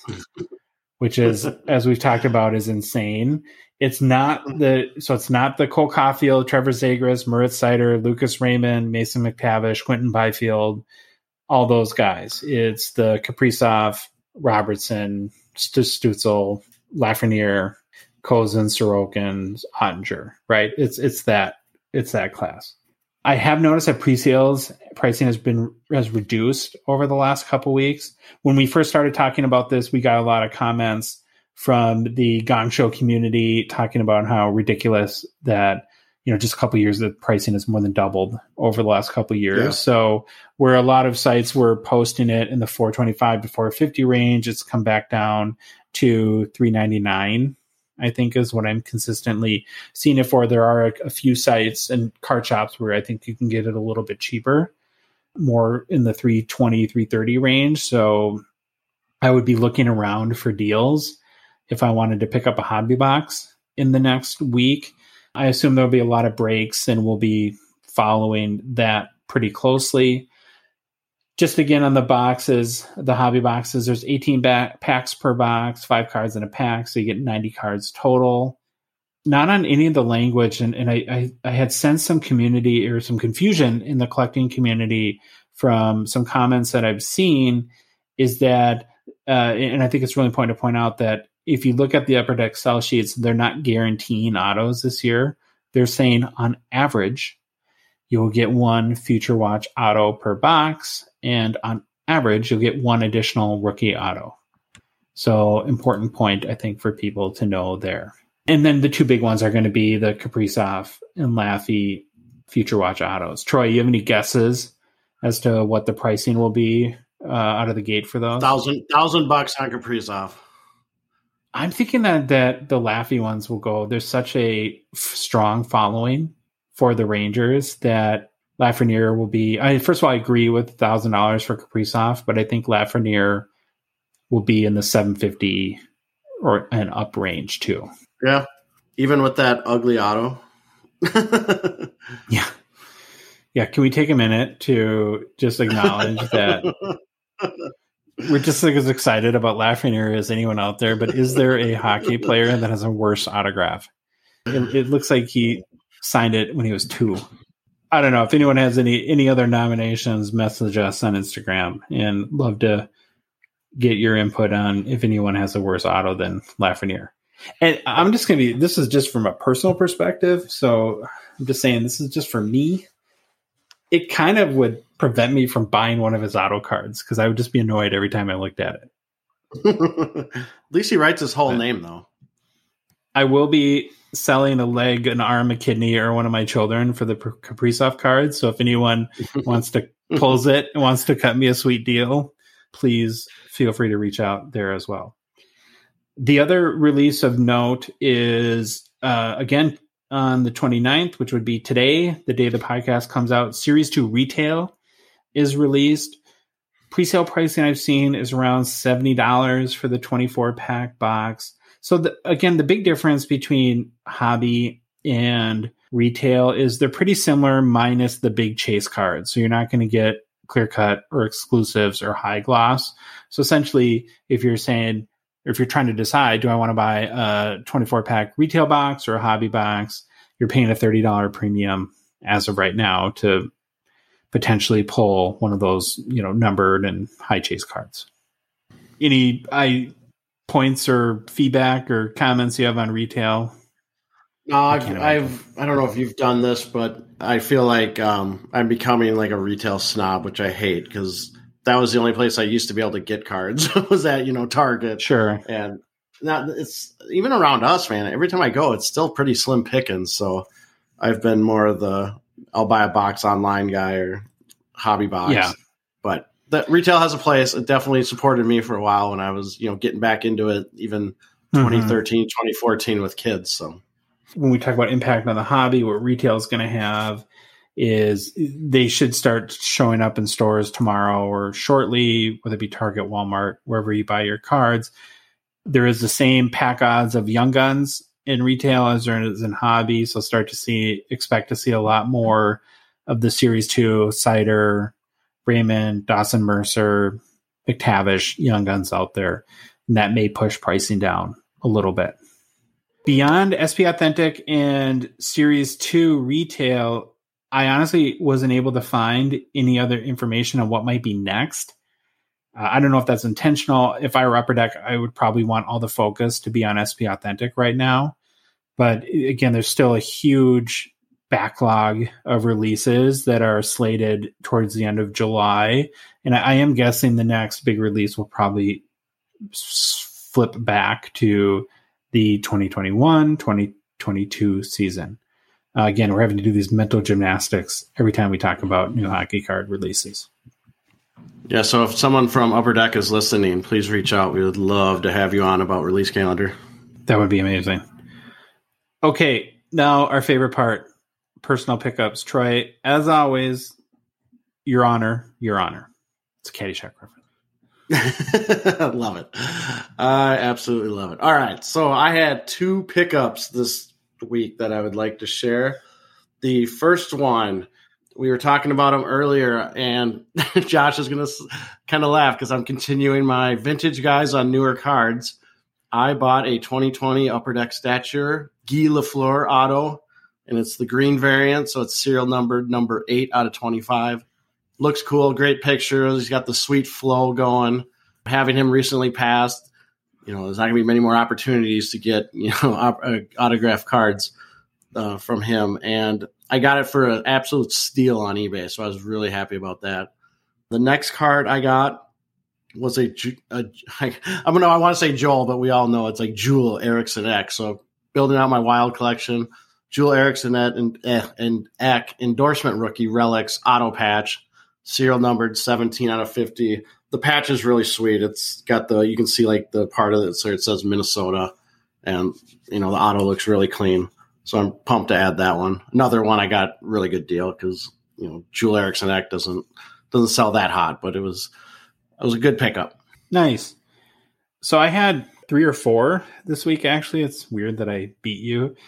which is, as we've talked about, is insane. It's not the so it's not the Cole Caulfield, Trevor Zegras, Moritz Seider, Lucas Raymond, Mason McTavish, Quentin Byfield, all those guys. It's the Kaprizov, Robertson, Stützle, Lafreniere, Kozin, Sorokin, Ottinger. Right? It's it's that it's that class. I have noticed that pre-sales pricing has been has reduced over the last couple weeks. When we first started talking about this, we got a lot of comments from the Gong Show community talking about how ridiculous that, you know, just a couple of years, the pricing has more than doubled over the last couple of years. Yeah. So where a lot of sites were posting it in the four twenty-five to four fifty range, it's come back down to three ninety-nine, I think is what I'm consistently seeing it for. There are a, a few sites and card shops where I think you can get it a little bit cheaper, more in the three twenty, three thirty range. So I would be looking around for deals if I wanted to pick up a hobby box in the next week. I assume there'll be a lot of breaks, and we'll be following that pretty closely. Just again on the boxes, the hobby boxes, there's eighteen ba- packs per box, five cards in a pack, so you get ninety cards total. Not on any of the language, and, and I, I, I had sensed some community or some confusion in the collecting community from some comments that I've seen, is that, uh, and I think it's really important to point out that if you look at the Upper Deck sell sheets, they're not guaranteeing autos this year. They're saying on average, you will get one Future Watch auto per box, and on average, you'll get one additional rookie auto. So important point, I think, for people to know there. And then the two big ones are going to be the Kaprizov and Laffy Future Watch autos. Troy, you have any guesses as to what the pricing will be uh, out of the gate for those? Thousand thousand bucks on Kaprizov. I'm thinking that, that the Laffy ones will go. There's such a f- strong following for the Rangers that Lafreniere will be. I, first of all, I agree with one thousand dollars for Kaprizov, but I think Lafreniere will be in the seven fifty or an up range too. Yeah, even with that ugly auto. yeah. Yeah, can we take a minute to just acknowledge that we're just like as excited about Lafreniere as anyone out there, but is there a hockey player that has a worse autograph? It, it looks like he signed it when he was two. I don't know if anyone has any any other nominations, message us on Instagram, and love to get your input on if anyone has a worse auto than Lafreniere. And I'm just going to be, this is just from a personal perspective, so I'm just saying this is just for me. It kind of would prevent me from buying one of his auto cards because I would just be annoyed every time I looked at it. At least he writes his whole but name, though. I will be selling a leg, an arm, a kidney, or one of my children for the Kaprizov cards. So if anyone wants to pulls it and wants to cut me a sweet deal, please feel free to reach out there as well. The other release of note is, uh, again, on the twenty-ninth, which would be today, the day the podcast comes out, Series two Retail is released. Presale pricing I've seen is around seventy dollars for the twenty-four pack box. So the, again, the big difference between hobby and retail is they're pretty similar minus the big chase cards. So you're not going to get clear cut or exclusives or high gloss. So essentially, if you're saying, or if you're trying to decide, do I want to buy a twenty-four pack retail box or a hobby box, you're paying a thirty dollars premium as of right now to potentially pull one of those, you know, numbered and high chase cards. Any I points or feedback or comments you have on retail? No, I've, I've, I don't know if you've done this, but I feel like um, I'm becoming like a retail snob, which I hate because that was the only place I used to be able to get cards was at, you know, Target. Sure. And now it's even around us, man. Every time I go, it's still pretty slim pickings. So I've been more of the I'll buy a box online guy or hobby box. Yeah. But the retail has a place. It definitely supported me for a while when I was, you know, getting back into it, even twenty thirteen, mm-hmm. twenty fourteen with kids. So when we talk about impact on the hobby, what retail is going to have is they should start showing up in stores tomorrow or shortly, whether it be Target, Walmart, wherever you buy your cards. There is the same pack odds of Young Guns in retail as there is in hobby. So start to see, expect to see a lot more of the Series two, Cider, Raymond, Dawson Mercer, McTavish, Young Guns out there. And that may push pricing down a little bit. Beyond S P Authentic and Series two retail, I honestly wasn't able to find any other information on what might be next. Uh, I don't know if that's intentional. If I were Upper Deck, I would probably want all the focus to be on S P Authentic right now. But again, there's still a huge backlog of releases that are slated towards the end of July. And I, I am guessing the next big release will probably s- flip back to the twenty twenty-one twenty twenty-two season. Uh, again, we're having to do these mental gymnastics every time we talk about new hockey card releases. Yeah, so if someone from Upper Deck is listening, please reach out. We would love to have you on about release calendar. That would be amazing. Okay, now our favorite part, personal pickups. Troy, as always, your honor, your honor. It's a Caddyshack reference. Love it. I absolutely love it. All right, so I had two pickups this week that I would like to share. The first one, we were talking about them earlier, and Josh is going to kind of laugh because I'm continuing my vintage guys on newer cards. I bought a twenty twenty Upper Deck Stature Guy Lafleur auto, and it's the green variant, so it's serial numbered number eight out of twenty-five. Looks cool, great pictures. He's got the sweet flow going. Having him recently passed, you know, there's not going to be many more opportunities to get, you know, autographed cards uh, from him. And I got it for an absolute steal on eBay, so I was really happy about that. The next card I got was a, a I, I'm gonna I want to say Joel, but we all know it's like Jewel Eriksson Ek. So building out my wild collection, Jewel Eriksson Ek and eh, and Ek endorsement rookie relics auto patch. Serial numbered seventeen out of fifty. The patch is really sweet. It's got the, you can see like the part of it, so it says Minnesota, and you know the auto looks really clean. So I'm pumped to add that one. Another one I got really good deal because you know Jewel Eriksson Ek doesn't doesn't sell that hot, but it was it was a good pickup. Nice. So I had three or four this week. Actually, it's weird that I beat you.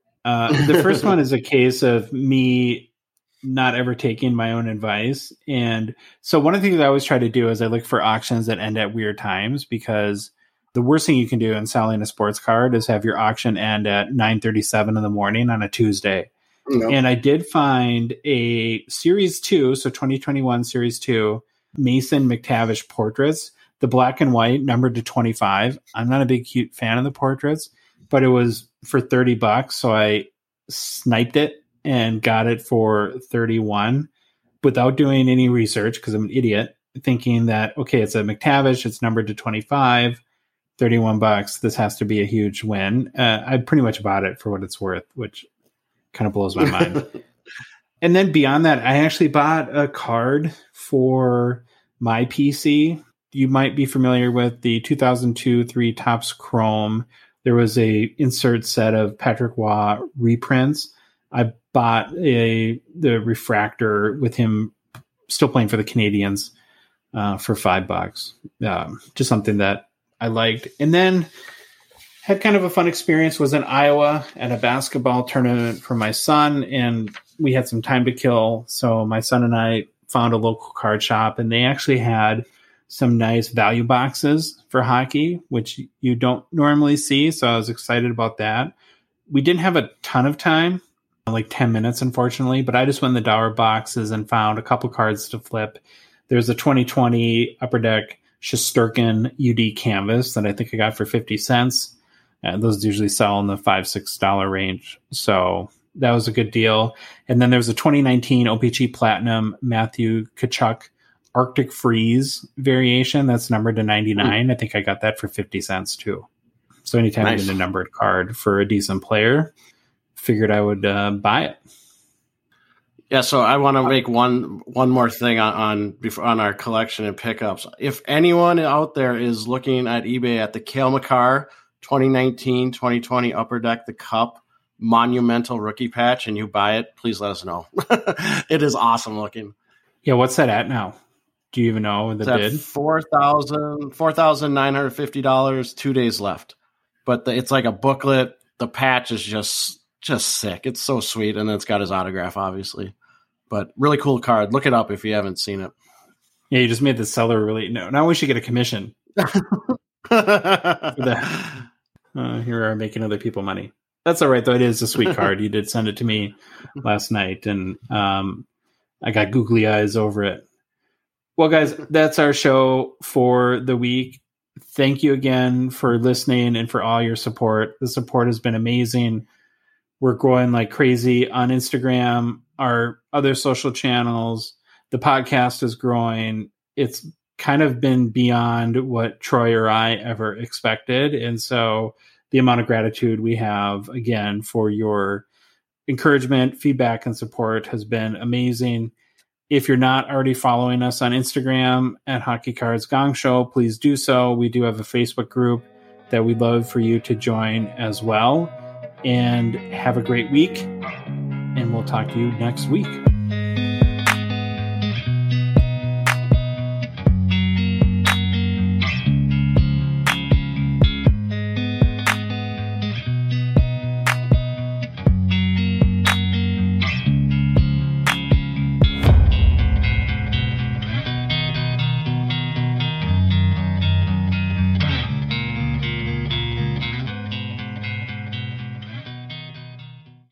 Uh, the first one is a case of me not ever taking my own advice. And so one of the things I always try to do is I look for auctions that end at weird times, because the worst thing you can do in selling a sports card is have your auction end at nine thirty-seven in the morning on a Tuesday. Nope. And I did find a Series two, so twenty twenty-one Series two, Mason McTavish portraits, the black and white, numbered to twenty-five. I'm not a big cute fan of the portraits, but it was for thirty bucks. So I sniped it and got it for thirty-one without doing any research, because I'm an idiot, thinking that, okay, it's a McTavish, it's numbered to twenty-five, thirty-one bucks. This has to be a huge win. Uh, I pretty much bought it for what it's worth, which kind of blows my mind. And then beyond that, I actually bought a card for my P C. You might be familiar with the two thousand two three Topps Chrome there was a insert set of Patrick Waugh reprints. I bought a the refractor with him still playing for the Canadians uh, for five bucks. Um, just something that I liked. And then had kind of a fun experience, was in Iowa at a basketball tournament for my son, and we had some time to kill. So my son and I found a local card shop, and they actually had some nice value boxes for hockey, which you don't normally see. So I was excited about that. We didn't have a ton of time, like ten minutes, unfortunately, but I just went in the Dower boxes and found a couple cards to flip. There's a twenty twenty Upper Deck Shesterkin U D canvas that I think I got for fifty cents. And those usually sell in the five, six dollar range. So that was a good deal. And then there's a twenty nineteen O P G Platinum Matthew Tkachuk Arctic Freeze variation that's numbered to ninety-nine. Mm. I think I got that for fifty cents too. So anytime nice. I get a numbered card for a decent player, figured I would uh, buy it. Yeah, so I want to make one one more thing on on, before, on our collection and pickups. If anyone out there is looking at eBay at the Cale Makar twenty nineteen twenty twenty Upper Deck the Cup Monumental Rookie Patch and you buy it, please let us know. It is awesome looking. Yeah, what's that at now? Do you even know the it's bid? four thousand nine hundred fifty dollars, two days left. But the, it's like a booklet. The patch is just just sick. It's so sweet. And then it's got his autograph, obviously. But really cool card. Look it up if you haven't seen it. Yeah, you just made the seller really... No, now we should get a commission. For that. Uh, here we are making other people money. That's all right, though. It is a sweet card. You did send it to me last night, and um, I got googly eyes over it. Well, guys, that's our show for the week. Thank you again for listening and for all your support. The support has been amazing. We're growing like crazy on Instagram, our other social channels. The podcast is growing. It's kind of been beyond what Troy or I ever expected. And so the amount of gratitude we have, again, for your encouragement, feedback, and support has been amazing. If you're not already following us on Instagram at Hockey Cards Gong Show, please do so. We do have a Facebook group that we'd love for you to join as well. And have a great week. And we'll talk to you next week.